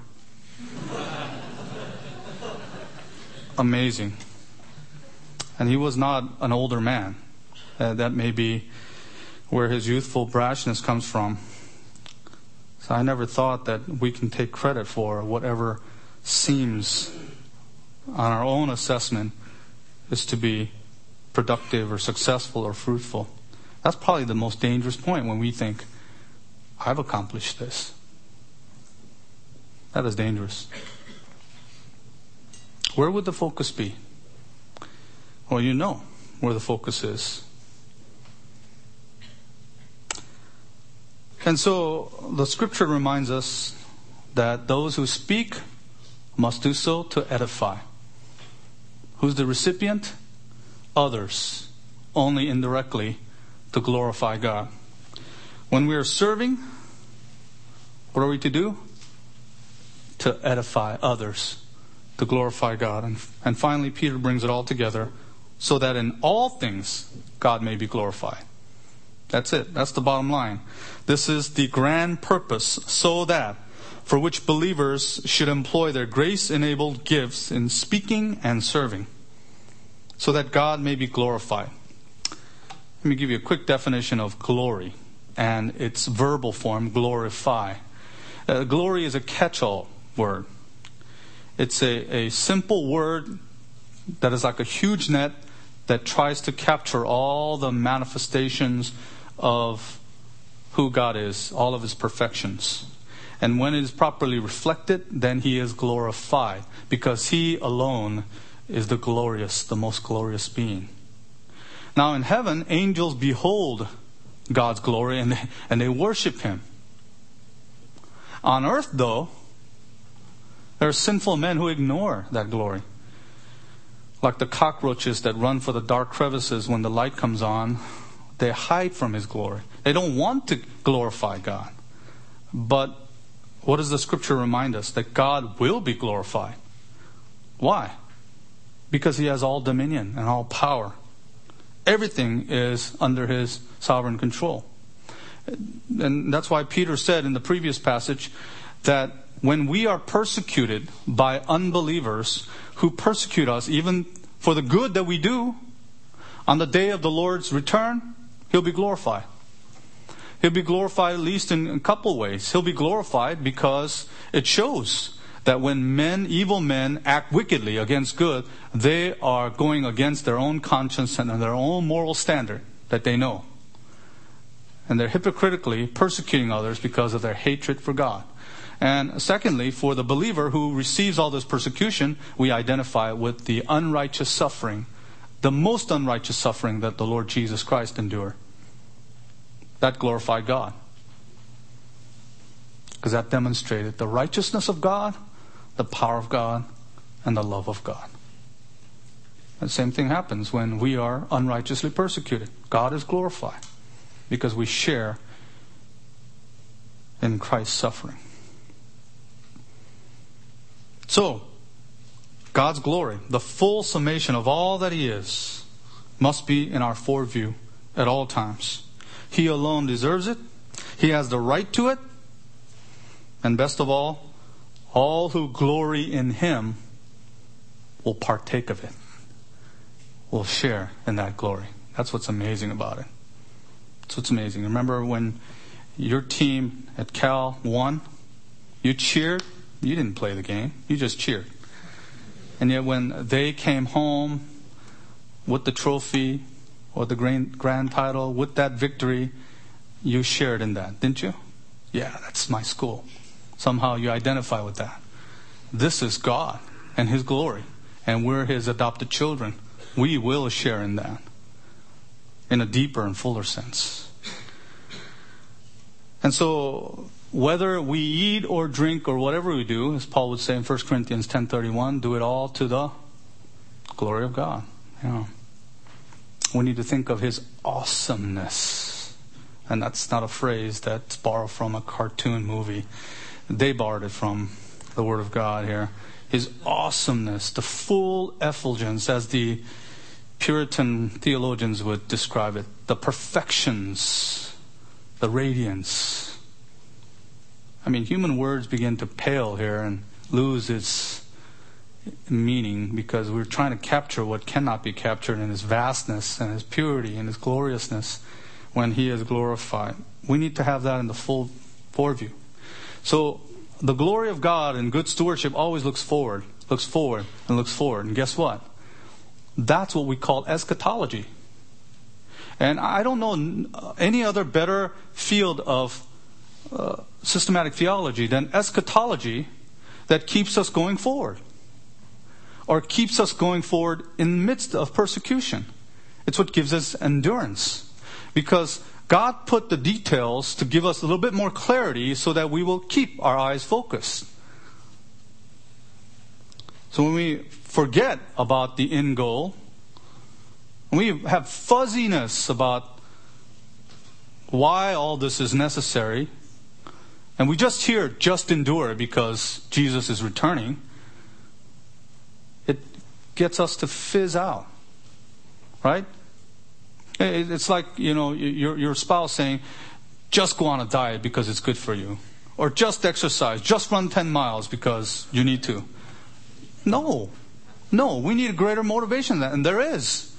Amazing. And he was not an older man. Uh, that may be where his youthful brashness comes from. So I never thought that we can take credit for whatever seems on our own assessment is to be productive or successful or fruitful. That's probably the most dangerous point when we think, I've accomplished this. That is dangerous. Where would the focus be? Well, you know where the focus is. And so the scripture reminds us that those who speak must do so to edify. Who's the recipient? Others, only indirectly to glorify God. When we are serving, what are we to do? To edify others, to glorify God. And, and finally, Peter brings it all together so that in all things God may be glorified. That's it. That's the bottom line. This is the grand purpose, so that for which believers should employ their grace-enabled gifts in speaking and serving, so that God may be glorified. Let me give you a quick definition of glory and its verbal form, glorify. Uh, glory is a catch-all word. It's a, a simple word that is like a huge net that tries to capture all the manifestations of who God is, all of his perfections. And when it is properly reflected, then he is glorified, because he alone is the glorious, the most glorious being. Now in heaven, angels behold God's glory and they, and they worship him. On earth, though, There are sinful men who ignore that glory. Like the cockroaches that run for the dark crevices when the light comes on, they hide from His glory. They don't want to glorify God. But what does the Scripture remind us? That God will be glorified. Why? Because He has all dominion and all power. Everything is under His sovereign control. And that's why Peter said in the previous passage that when we are persecuted by unbelievers who persecute us, even for the good that we do, on the day of the Lord's return, He'll be glorified. He'll be glorified at least in a couple ways. He'll be glorified because it shows that when men, evil men, act wickedly against good, they are going against their own conscience and their own moral standard that they know. And they're hypocritically persecuting others because of their hatred for God. And secondly, for the believer who receives all this persecution, we identify with the unrighteous suffering, the most unrighteous suffering that the Lord Jesus Christ endured. That glorified God. Because that demonstrated the righteousness of God, the power of God, and the love of God. The same thing happens when we are unrighteously persecuted. God is glorified because we share in Christ's suffering. So, God's glory, the full summation of all that He is, must be in our foreview at all times. He alone deserves it. He has the right to it. And best of all, all who glory in Him will partake of it, will share in that glory. That's what's amazing about it. That's what's amazing. Remember when your team at Cal won? You cheered. You didn't play the game. You just cheered. And yet when they came home with the trophy or the grand, grand title, with that victory, you shared in that, didn't you? Yeah, that's my school. Somehow you identify with that. This is God and His glory, and we're His adopted children. We will share in that in a deeper and fuller sense. And so, whether we eat or drink or whatever we do, as Paul would say in First Corinthians ten thirty-one, do it all to the glory of God. Yeah. We need to think of His awesomeness. And that's not a phrase that's borrowed from a cartoon movie. They borrowed it from the Word of God here. His awesomeness, the full effulgence, as the Puritan theologians would describe it, the perfections, the radiance. I mean, human words begin to pale here and lose its meaning because we're trying to capture what cannot be captured in His vastness and His purity and His gloriousness when He is glorified. We need to have that in the full foreview. So the glory of God and good stewardship always looks forward, looks forward, and looks forward. And guess what? That's what we call eschatology. And I don't know any other better field of uh, systematic theology than eschatology that keeps us going forward, or keeps us going forward in the midst of persecution. It's what gives us endurance. Because God put the details to give us a little bit more clarity so that we will keep our eyes focused. So when we forget about the end goal, when we have fuzziness about why all this is necessary, and we just hear, just endure because Jesus is returning, it gets us to fizz out. Right? It's like, you know, your your spouse saying, just go on a diet because it's good for you. Or just exercise, just run ten miles because you need to. No. No, we need a greater motivation than that, and there is.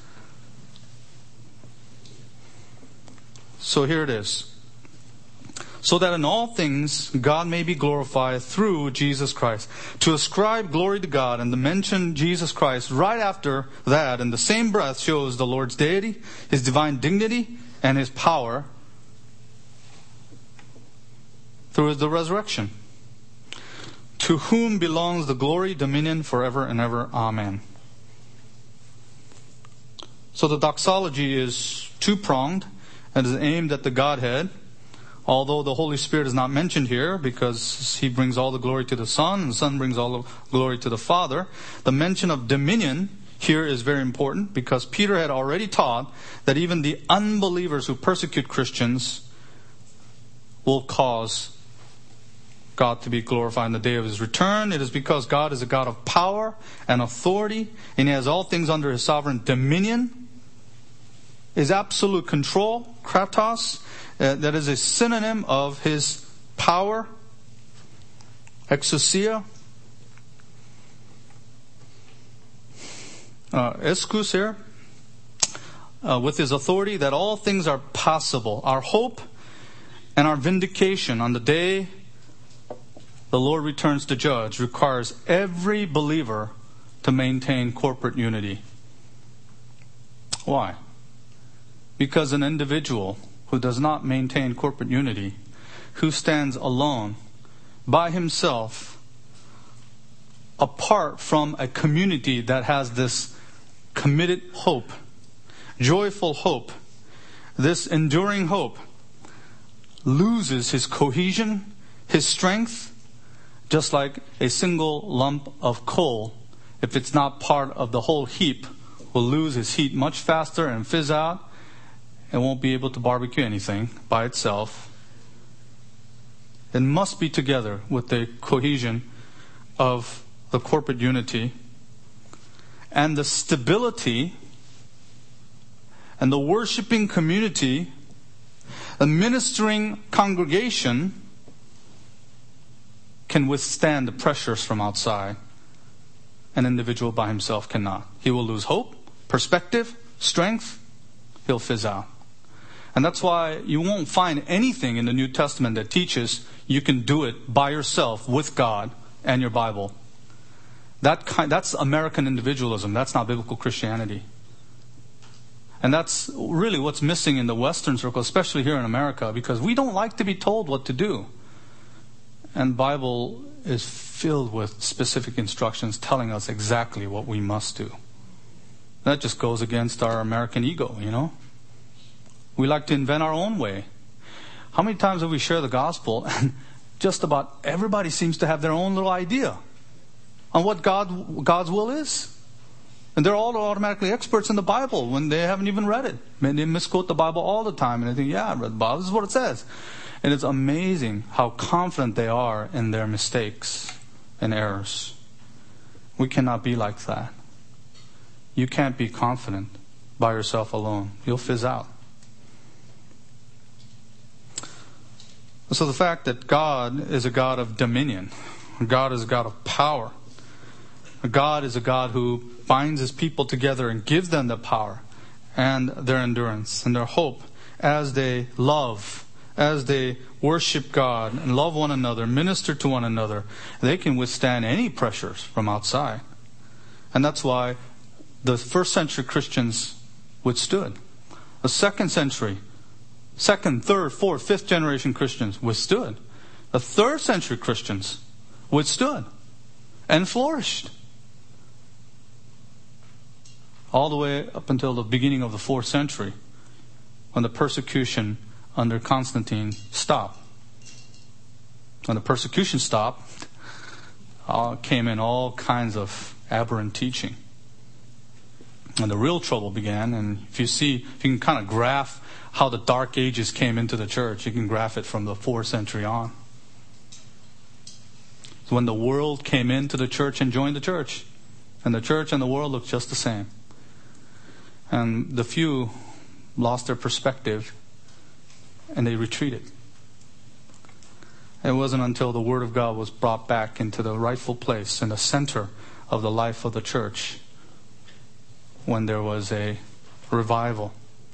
So here it is. So that in all things God may be glorified through Jesus Christ. To ascribe glory to God and to mention Jesus Christ right after that in the same breath shows the Lord's deity, His divine dignity, and His power through the resurrection. To whom belongs the glory, dominion forever and ever. Amen. So the doxology is two-pronged and is aimed at the Godhead. Although the Holy Spirit is not mentioned here because He brings all the glory to the Son, and the Son brings all the glory to the Father, the mention of dominion here is very important because Peter had already taught that even the unbelievers who persecute Christians will cause God to be glorified in the day of His return. It is because God is a God of power and authority, and He has all things under His sovereign dominion. His absolute control, kratos, uh, that is a synonym of His power, exousia. Uh, eskus here, uh, with His authority, that all things are possible. Our hope and our vindication on the day the Lord returns to judge requires every believer to maintain corporate unity. Why? Because an individual who does not maintain corporate unity, who stands alone by himself, apart from a community that has this committed hope, joyful hope, this enduring hope, loses his cohesion, his strength, just like a single lump of coal, if it's not part of the whole heap, will lose its heat much faster and fizz out and won't be able to barbecue anything by itself. It must be together with the cohesion of the corporate unity and the stability and the worshiping community, a ministering congregation can withstand the pressures from outside. An individual by himself cannot. He will lose hope, perspective, strength. He'll fizz out. And that's why you won't find anything in the New Testament that teaches you can do it by yourself with God and your Bible. That kind, that's American individualism. That's not biblical Christianity. And that's really what's missing in the Western circle, especially here in America, because we don't like to be told what to do. And the Bible is filled with specific instructions telling us exactly what we must do. That just goes against our American ego, you know. We like to invent our own way. How many times have we shared the gospel and just about everybody seems to have their own little idea on what God God's will is? And they're all automatically experts in the Bible when they haven't even read it. I mean, they misquote the Bible all the time and they think, yeah, I read the Bible. This is what it says. And it's amazing how confident they are in their mistakes and errors. We cannot be like that. You can't be confident by yourself alone. You'll fizz out. So the fact that God is a God of dominion, God is a God of power, God is a God who binds His people together and gives them the power and their endurance and their hope as they love, as they worship God and love one another, minister to one another. They can withstand any pressures from outside. And that's why the first century Christians withstood. The second century, second, third, fourth, fifth generation Christians withstood. The third century Christians withstood and flourished. All the way up until the beginning of the fourth century, when the persecution under Constantine stopped. When the persecution stopped, uh, came in all kinds of aberrant teaching. And the real trouble began, and if you see, if you can kind of graph how the Dark Ages came into the church, you can graph it from the fourth century on. So when the world came into the church and joined the church, and the church and the world looked just the same. And the few lost their perspective and they retreated. It wasn't until the Word of God was brought back into the rightful place in the center of the life of the church when there was a revival.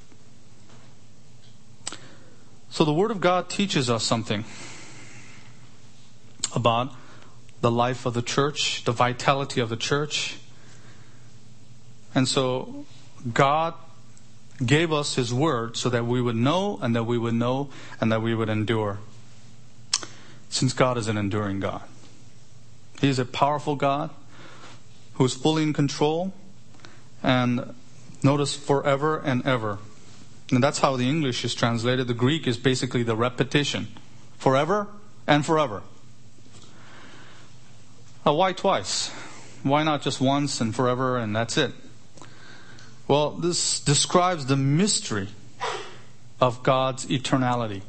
So the Word of God teaches us something about the life of the church, the vitality of the church. And so God gave us His Word so that we would know and that we would know and that we would endure. Since God is an enduring God. He is a powerful God who is fully in control, and notice forever and ever. And that's how the English is translated. The Greek is basically the repetition. Forever and forever. Now, why twice? Why not just once and forever and that's it? Well, this describes the mystery of God's eternality.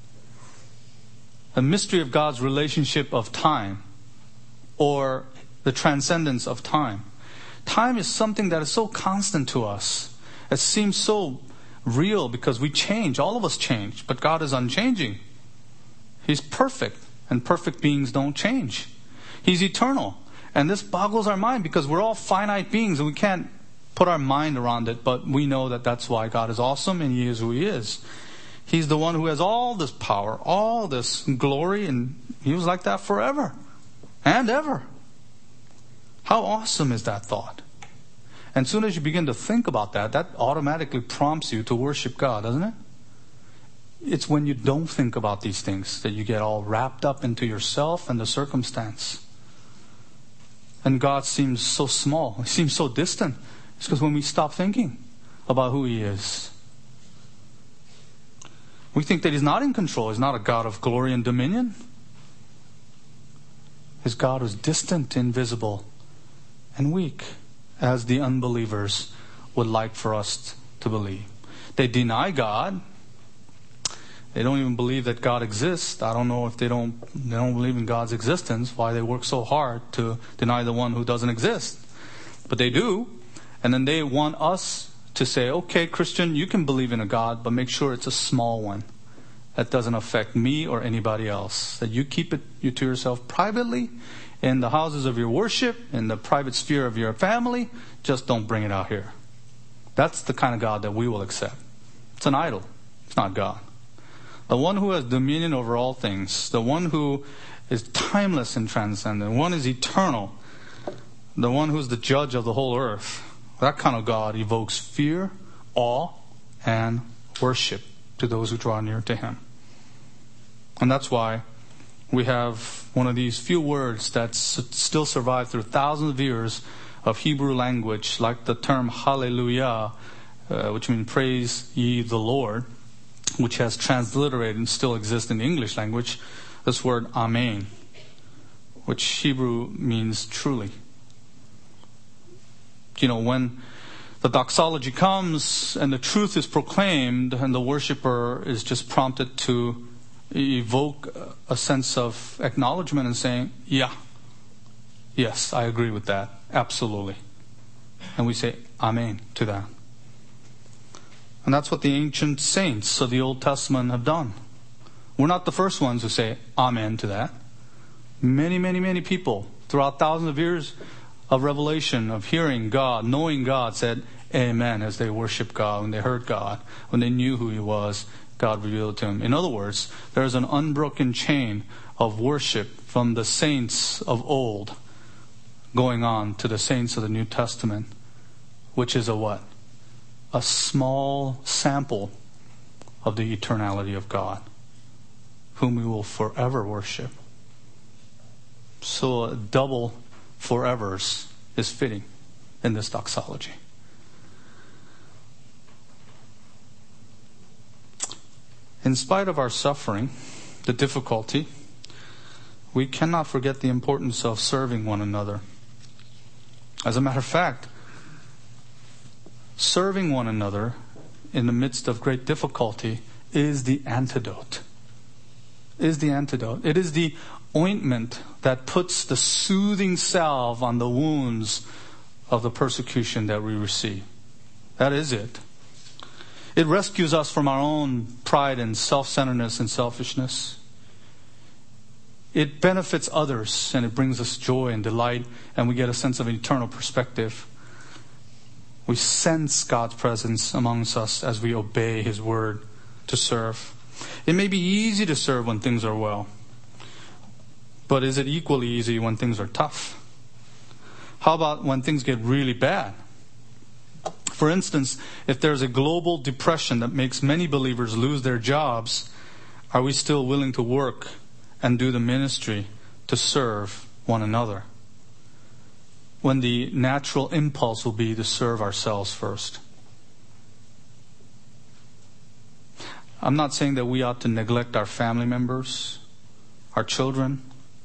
A mystery of God's relationship of time, or the transcendence of time. Time is something that is so constant to us. It seems so real because we change. All of us change. But God is unchanging. He's perfect. And perfect beings don't change. He's eternal. And this boggles our mind because we're all finite beings and we can't put our mind around it. But we know that that's why God is awesome and He is who He is. He's the one who has all this power, all this glory, and He was like that forever and ever. How awesome is that thought? And as soon as you begin to think about that, that automatically prompts you to worship God, doesn't it? It's when you don't think about these things that you get all wrapped up into yourself and the circumstance. And God seems so small. He seems so distant. It's because when we stop thinking about who He is, we think that He's not in control. He's not a God of glory and dominion. His God is distant, invisible, and weak, as the unbelievers would like for us to believe. They deny God. They don't even believe that God exists. I don't know if they don't they don't believe in God's existence, why they work so hard to deny the one who doesn't exist. But they do. And then they want us to say, okay, Christian, you can believe in a God, but make sure it's a small one that doesn't affect me or anybody else. That you keep it you to yourself privately in the houses of your worship, in the private sphere of your family. Just don't bring it out here. That's the kind of God that we will accept. It's an idol. It's not God. The one who has dominion over all things, the one who is timeless and transcendent, one is eternal, the one who's the judge of the whole earth. That kind of God evokes fear, awe, and worship to those who draw near to Him. And that's why we have one of these few words that still survive through thousands of years of Hebrew language, like the term hallelujah, uh, which means praise ye the Lord, which has transliterated and still exists in the English language, this word amen, which Hebrew means truly. You know, when the doxology comes and the truth is proclaimed and the worshiper is just prompted to evoke a sense of acknowledgement and saying, yeah, yes, I agree with that, absolutely. And we say amen to that. And that's what the ancient saints of the Old Testament have done. We're not the first ones who say amen to that. Many, many, many people throughout thousands of years of revelation, of hearing God, knowing God, said amen as they worshiped God, when they heard God, when they knew who He was, God revealed to them. In other words, there is an unbroken chain of worship from the saints of old going on to the saints of the New Testament, which is a what? A small sample of the eternality of God, whom we will forever worship. So a double forevers is fitting in this doxology. In spite of our suffering, the difficulty, we cannot forget the importance of serving one another. As a matter of fact, serving one another in the midst of great difficulty is the antidote. Is the antidote. It is the ointment that puts the soothing salve on the wounds of the persecution that we receive. That is it. It rescues us from our own pride and self-centeredness and selfishness. It benefits others and it brings us joy and delight, and we get a sense of an eternal perspective. We sense God's presence amongst us as we obey His word to serve. It may be easy to serve when things are well, but is it equally easy when things are tough? How about when things get really bad? For instance, if there's a global depression that makes many believers lose their jobs, are we still willing to work and do the ministry to serve one another, when the natural impulse will be to serve ourselves first? I'm not saying that we ought to neglect our family members, our children.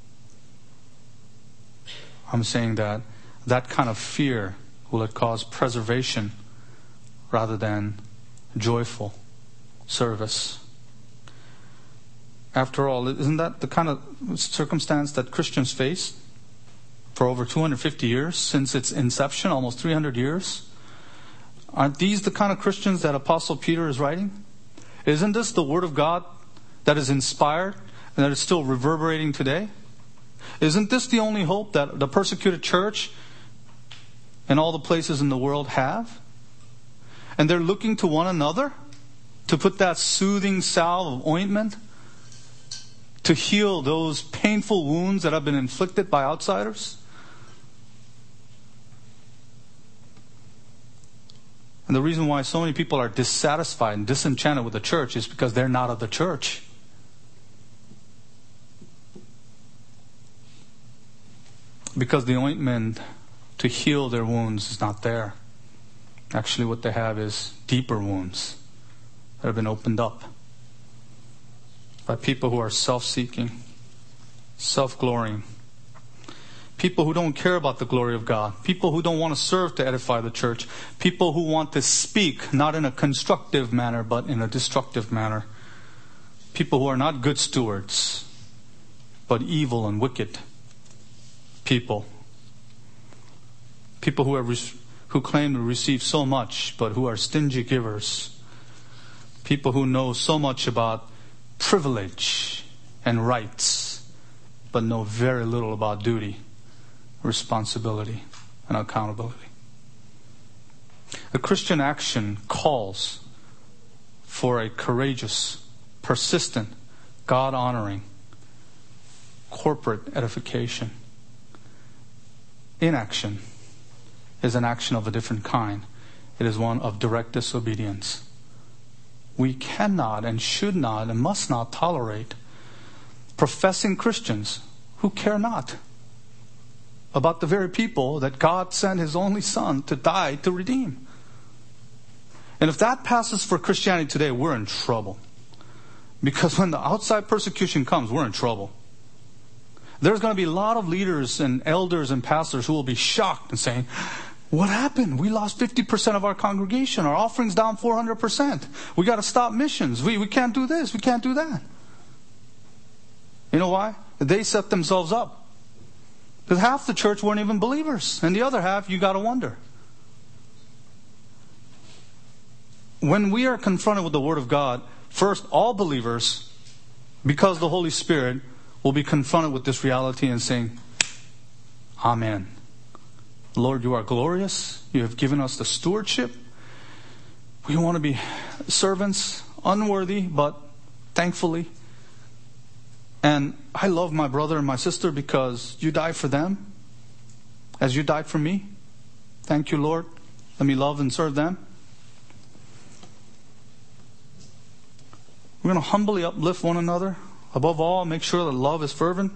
I'm saying that that kind of fear will it cause preservation rather than joyful service. After all, isn't that the kind of circumstance that Christians face for over two hundred fifty years, since its inception, almost three hundred years? Aren't these the kind of Christians that Apostle Peter is writing? Isn't this the Word of God that is inspired and that is still reverberating today? Isn't this the only hope that the persecuted church and all the places in the world have? And they're looking to one another to put that soothing salve of ointment to heal those painful wounds that have been inflicted by outsiders. And the reason why so many people are dissatisfied and disenchanted with the church is because they're not of the church. Because the ointment to heal their wounds is not there. Actually, what they have is deeper wounds that have been opened up by people who are self-seeking, self-glorying, people who don't care about the glory of God, people who don't want to serve to edify the church, people who want to speak not in a constructive manner but in a destructive manner, people who are not good stewards but evil and wicked people, people who have re- who claim to receive so much but who are stingy givers, people who know so much about privilege and rights but know very little about duty, responsibility, and accountability. A Christian action calls for a courageous, persistent, God-honoring, corporate edification. Inaction is an action of a different kind. It is one of direct disobedience. We cannot and should not and must not tolerate professing Christians who care not about the very people that God sent His only Son to die to redeem. And if that passes for Christianity today, we're in trouble. Because when the outside persecution comes, we're in trouble. There's going to be a lot of leaders and elders and pastors who will be shocked and saying, what happened? We lost fifty percent of our congregation. Our offering's down four hundred percent. We got to stop missions. We, we can't do this. We can't do that. You know why? They set themselves up. Because half the church weren't even believers. And the other half, you got to wonder. When we are confronted with the Word of God, first, all believers, because the Holy Spirit, will be confronted with this reality and saying, Amen. Lord, you are glorious. You have given us the stewardship. We want to be servants, unworthy, but thankfully. And I love my brother and my sister because you died for them as you died for me. Thank you, Lord. Let me love and serve them. We're going to humbly uplift one another. Above all, make sure that love is fervent.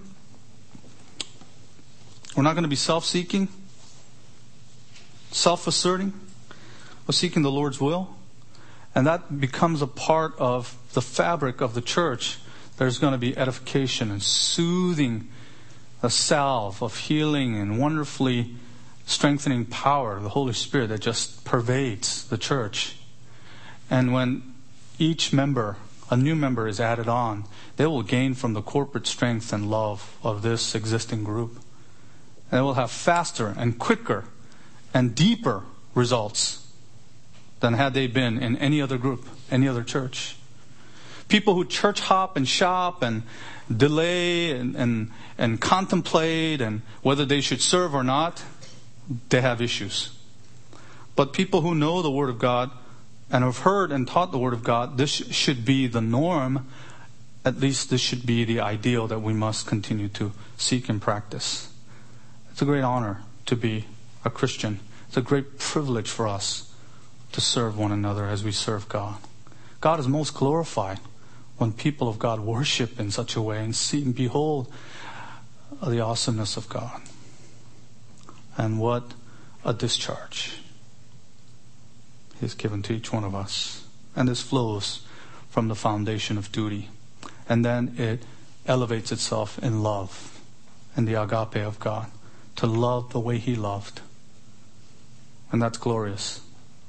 We're not going to be self-seeking, self-asserting. We're seeking the Lord's will. And that becomes a part of the fabric of the church. There's going to be edification and soothing, a salve of healing and wonderfully strengthening power of the Holy Spirit that just pervades the church. And when each member, a new member, is added on, they will gain from the corporate strength and love of this existing group. And they will have faster and quicker and deeper results than had they been in any other group, any other church. People who church hop and shop and delay and, and, and contemplate and whether they should serve or not, they have issues. But people who know the Word of God and have heard and taught the Word of God, this should be the norm. At least this should be the ideal that we must continue to seek and practice. It's a great honor to be a Christian. It's a great privilege for us to serve one another as we serve God. God is most glorified when people of God worship in such a way and see and behold the awesomeness of God. And what a discharge He has given to each one of us. And this flows from the foundation of duty. And then it elevates itself in love, in the agape of God, to love the way He loved. And that's glorious.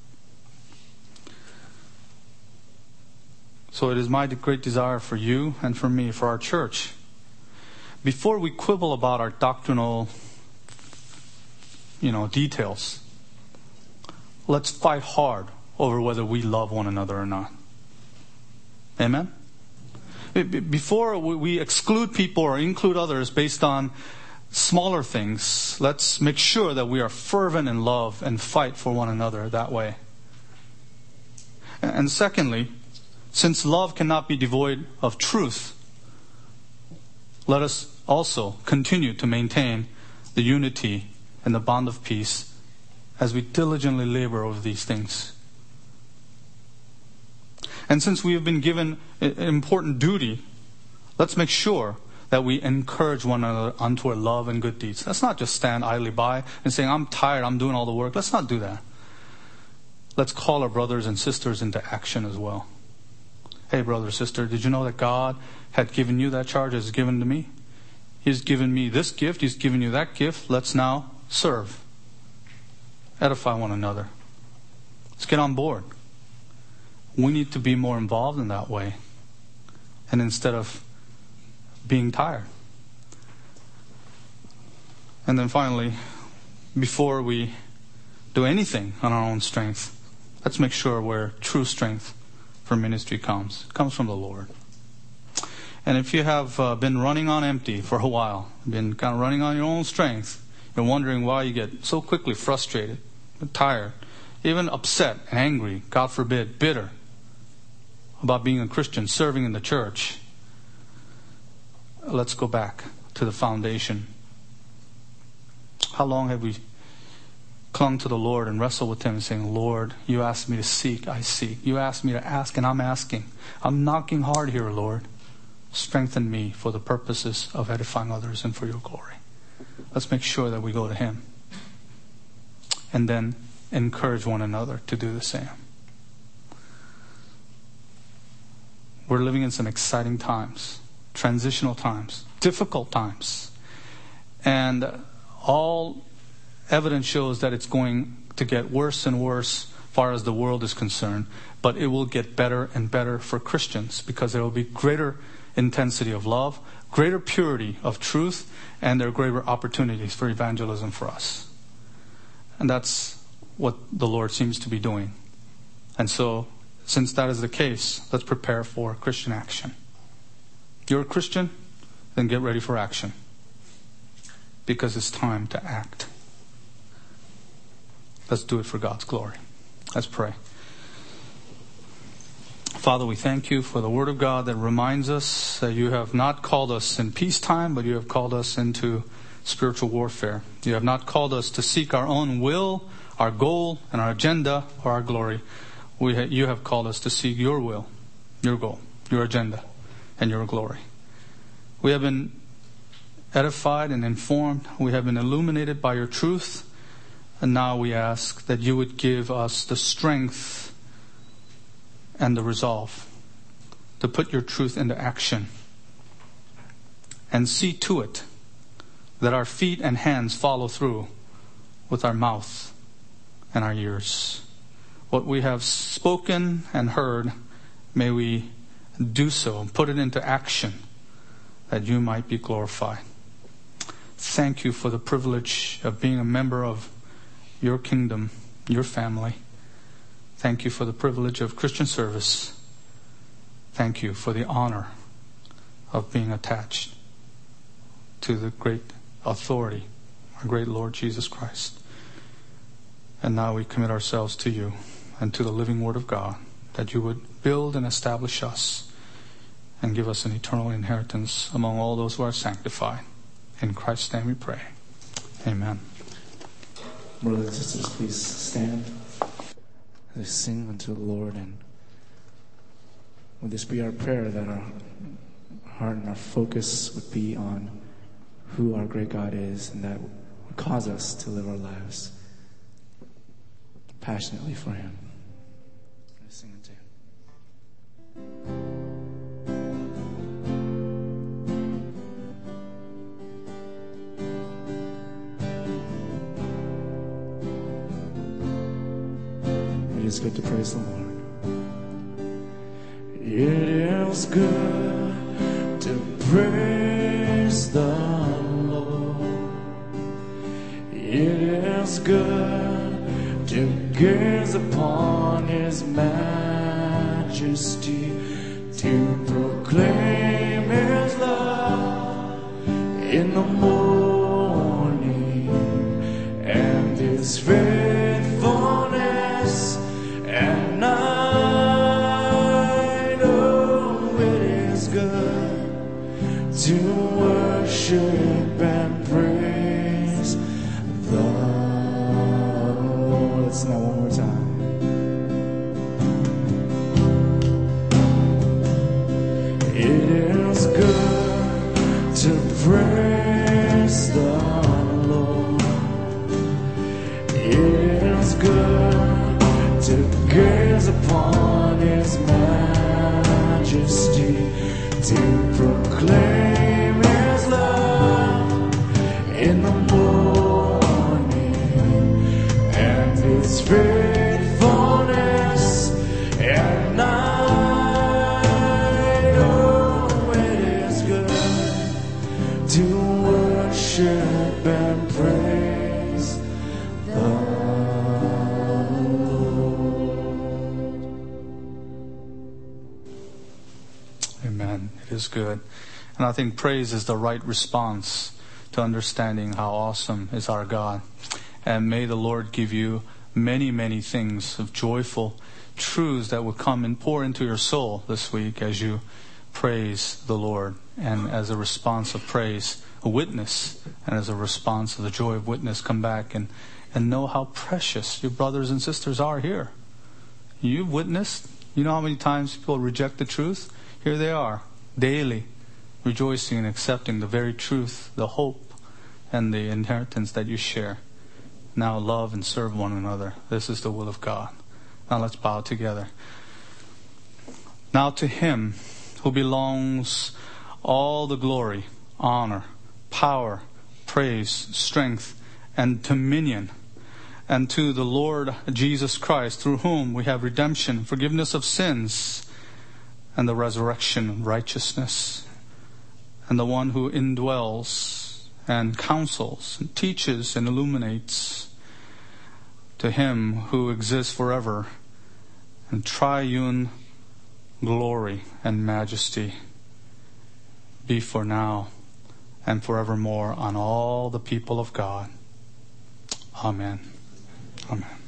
So it is my great desire for you and for me, for our church, before we quibble about our doctrinal, you know, details, let's fight hard over whether we love one another or not. Amen? Before we exclude people or include others based on smaller things, let's make sure that we are fervent in love and fight for one another that way. And secondly, since love cannot be devoid of truth, let us also continue to maintain the unity and the bond of peace as we diligently labor over these things. And since we have been given an important duty, let's make sure that we encourage one another unto love and good deeds. Let's not just stand idly by and saying, I'm tired, I'm doing all the work. Let's not do that. Let's call our brothers and sisters into action as well. Hey, brother, sister, did you know that God had given you that charge as given to me? He's given me this gift. He's given you that gift. Let's now serve. Edify one another. Let's get on board. We need to be more involved in that way. And instead of being tired. And then finally, before we do anything on our own strength, let's make sure where true strength for ministry comes. It comes from the Lord. And if you have uh, been running on empty for a while, been kind of running on your own strength, you're wondering why you get so quickly frustrated, tired, even upset, angry, God forbid, bitter about being a Christian, serving in the church, let's go back to the foundation. How long have we clung to the Lord and wrestled with Him and saying, Lord, you asked me to seek, I seek. You asked me to ask, and I'm asking. I'm knocking hard here, Lord. Strengthen me for the purposes of edifying others and for your glory. Let's make sure that we go to Him. And then encourage one another to do the same. We're living in some exciting times, transitional times, difficult times. And all evidence shows that it's going to get worse and worse as far as the world is concerned. But it will get better and better for Christians because there will be greater intensity of love, greater purity of truth, and there are greater opportunities for evangelism for us. And that's what the Lord seems to be doing. And so, since that is the case, let's prepare for Christian action. You're a Christian? Then get ready for action. Because it's time to act. Let's do it for God's glory. Let's pray. Father, we thank you for the Word of God that reminds us that you have not called us in peacetime, but you have called us into spiritual warfare. You have not called us to seek our own will, our goal, and our agenda, or our glory. We ha- you have called us to seek your will, your goal, your agenda, and your glory. We have been edified and informed. We have been illuminated by your truth. And now we ask that you would give us the strength and the resolve to put your truth into action and see to it that our feet and hands follow through with our mouth and our ears. What we have spoken and heard, may we do so and put it into action that you might be glorified. Thank you for the privilege of being a member of your kingdom, your family. Thank you for the privilege of Christian service. Thank you for the honor of being attached to the great authority, our great Lord Jesus Christ. And now we commit ourselves to you and to the living Word of God, that you would build and establish us and give us an eternal inheritance among all those who are sanctified. In Christ's name we pray. Amen. Brothers and sisters, please stand as we sing unto the Lord, and would this be our prayer, that our heart and our focus would be on who our great God is, and that would cause us to live our lives passionately for Him. Let's sing unto Him. is good to praise the Lord. It is good to praise the Lord. It is good to gaze upon His majesty, to proclaim His love in the morning and His faithfulness at night. Oh, it is good to worship and praise the Lord. Let's sing that one more time. It is good to praise the Lord. It is good to gaze upon His majesty, to proclaim His love in the morning and His faithfulness at night. Oh, it is good to worship and praise the Lord. Amen. It is good. And I think praise is the right response to understanding how awesome is our God. And may the Lord give you many, many things of joyful truths that will come and pour into your soul this week as you praise the Lord. And as a response of praise, a witness, and as a response of the joy of witness, come back and, and know how precious your brothers and sisters are here. You've witnessed. You know how many times people reject the truth? Here they are, daily, rejoicing and accepting the very truth, the hope, and the inheritance that you share. Now love and serve one another. This is the will of God. Now let's bow together. Now to Him who belongs all the glory, honor, power, praise, strength, and dominion. And to the Lord Jesus Christ, through whom we have redemption, forgiveness of sins, and the resurrection of righteousness. And the one who indwells and counsels and teaches and illuminates. To Him who exists forever in triune glory and majesty, be for now and forevermore on all the people of God. Amen. Amen.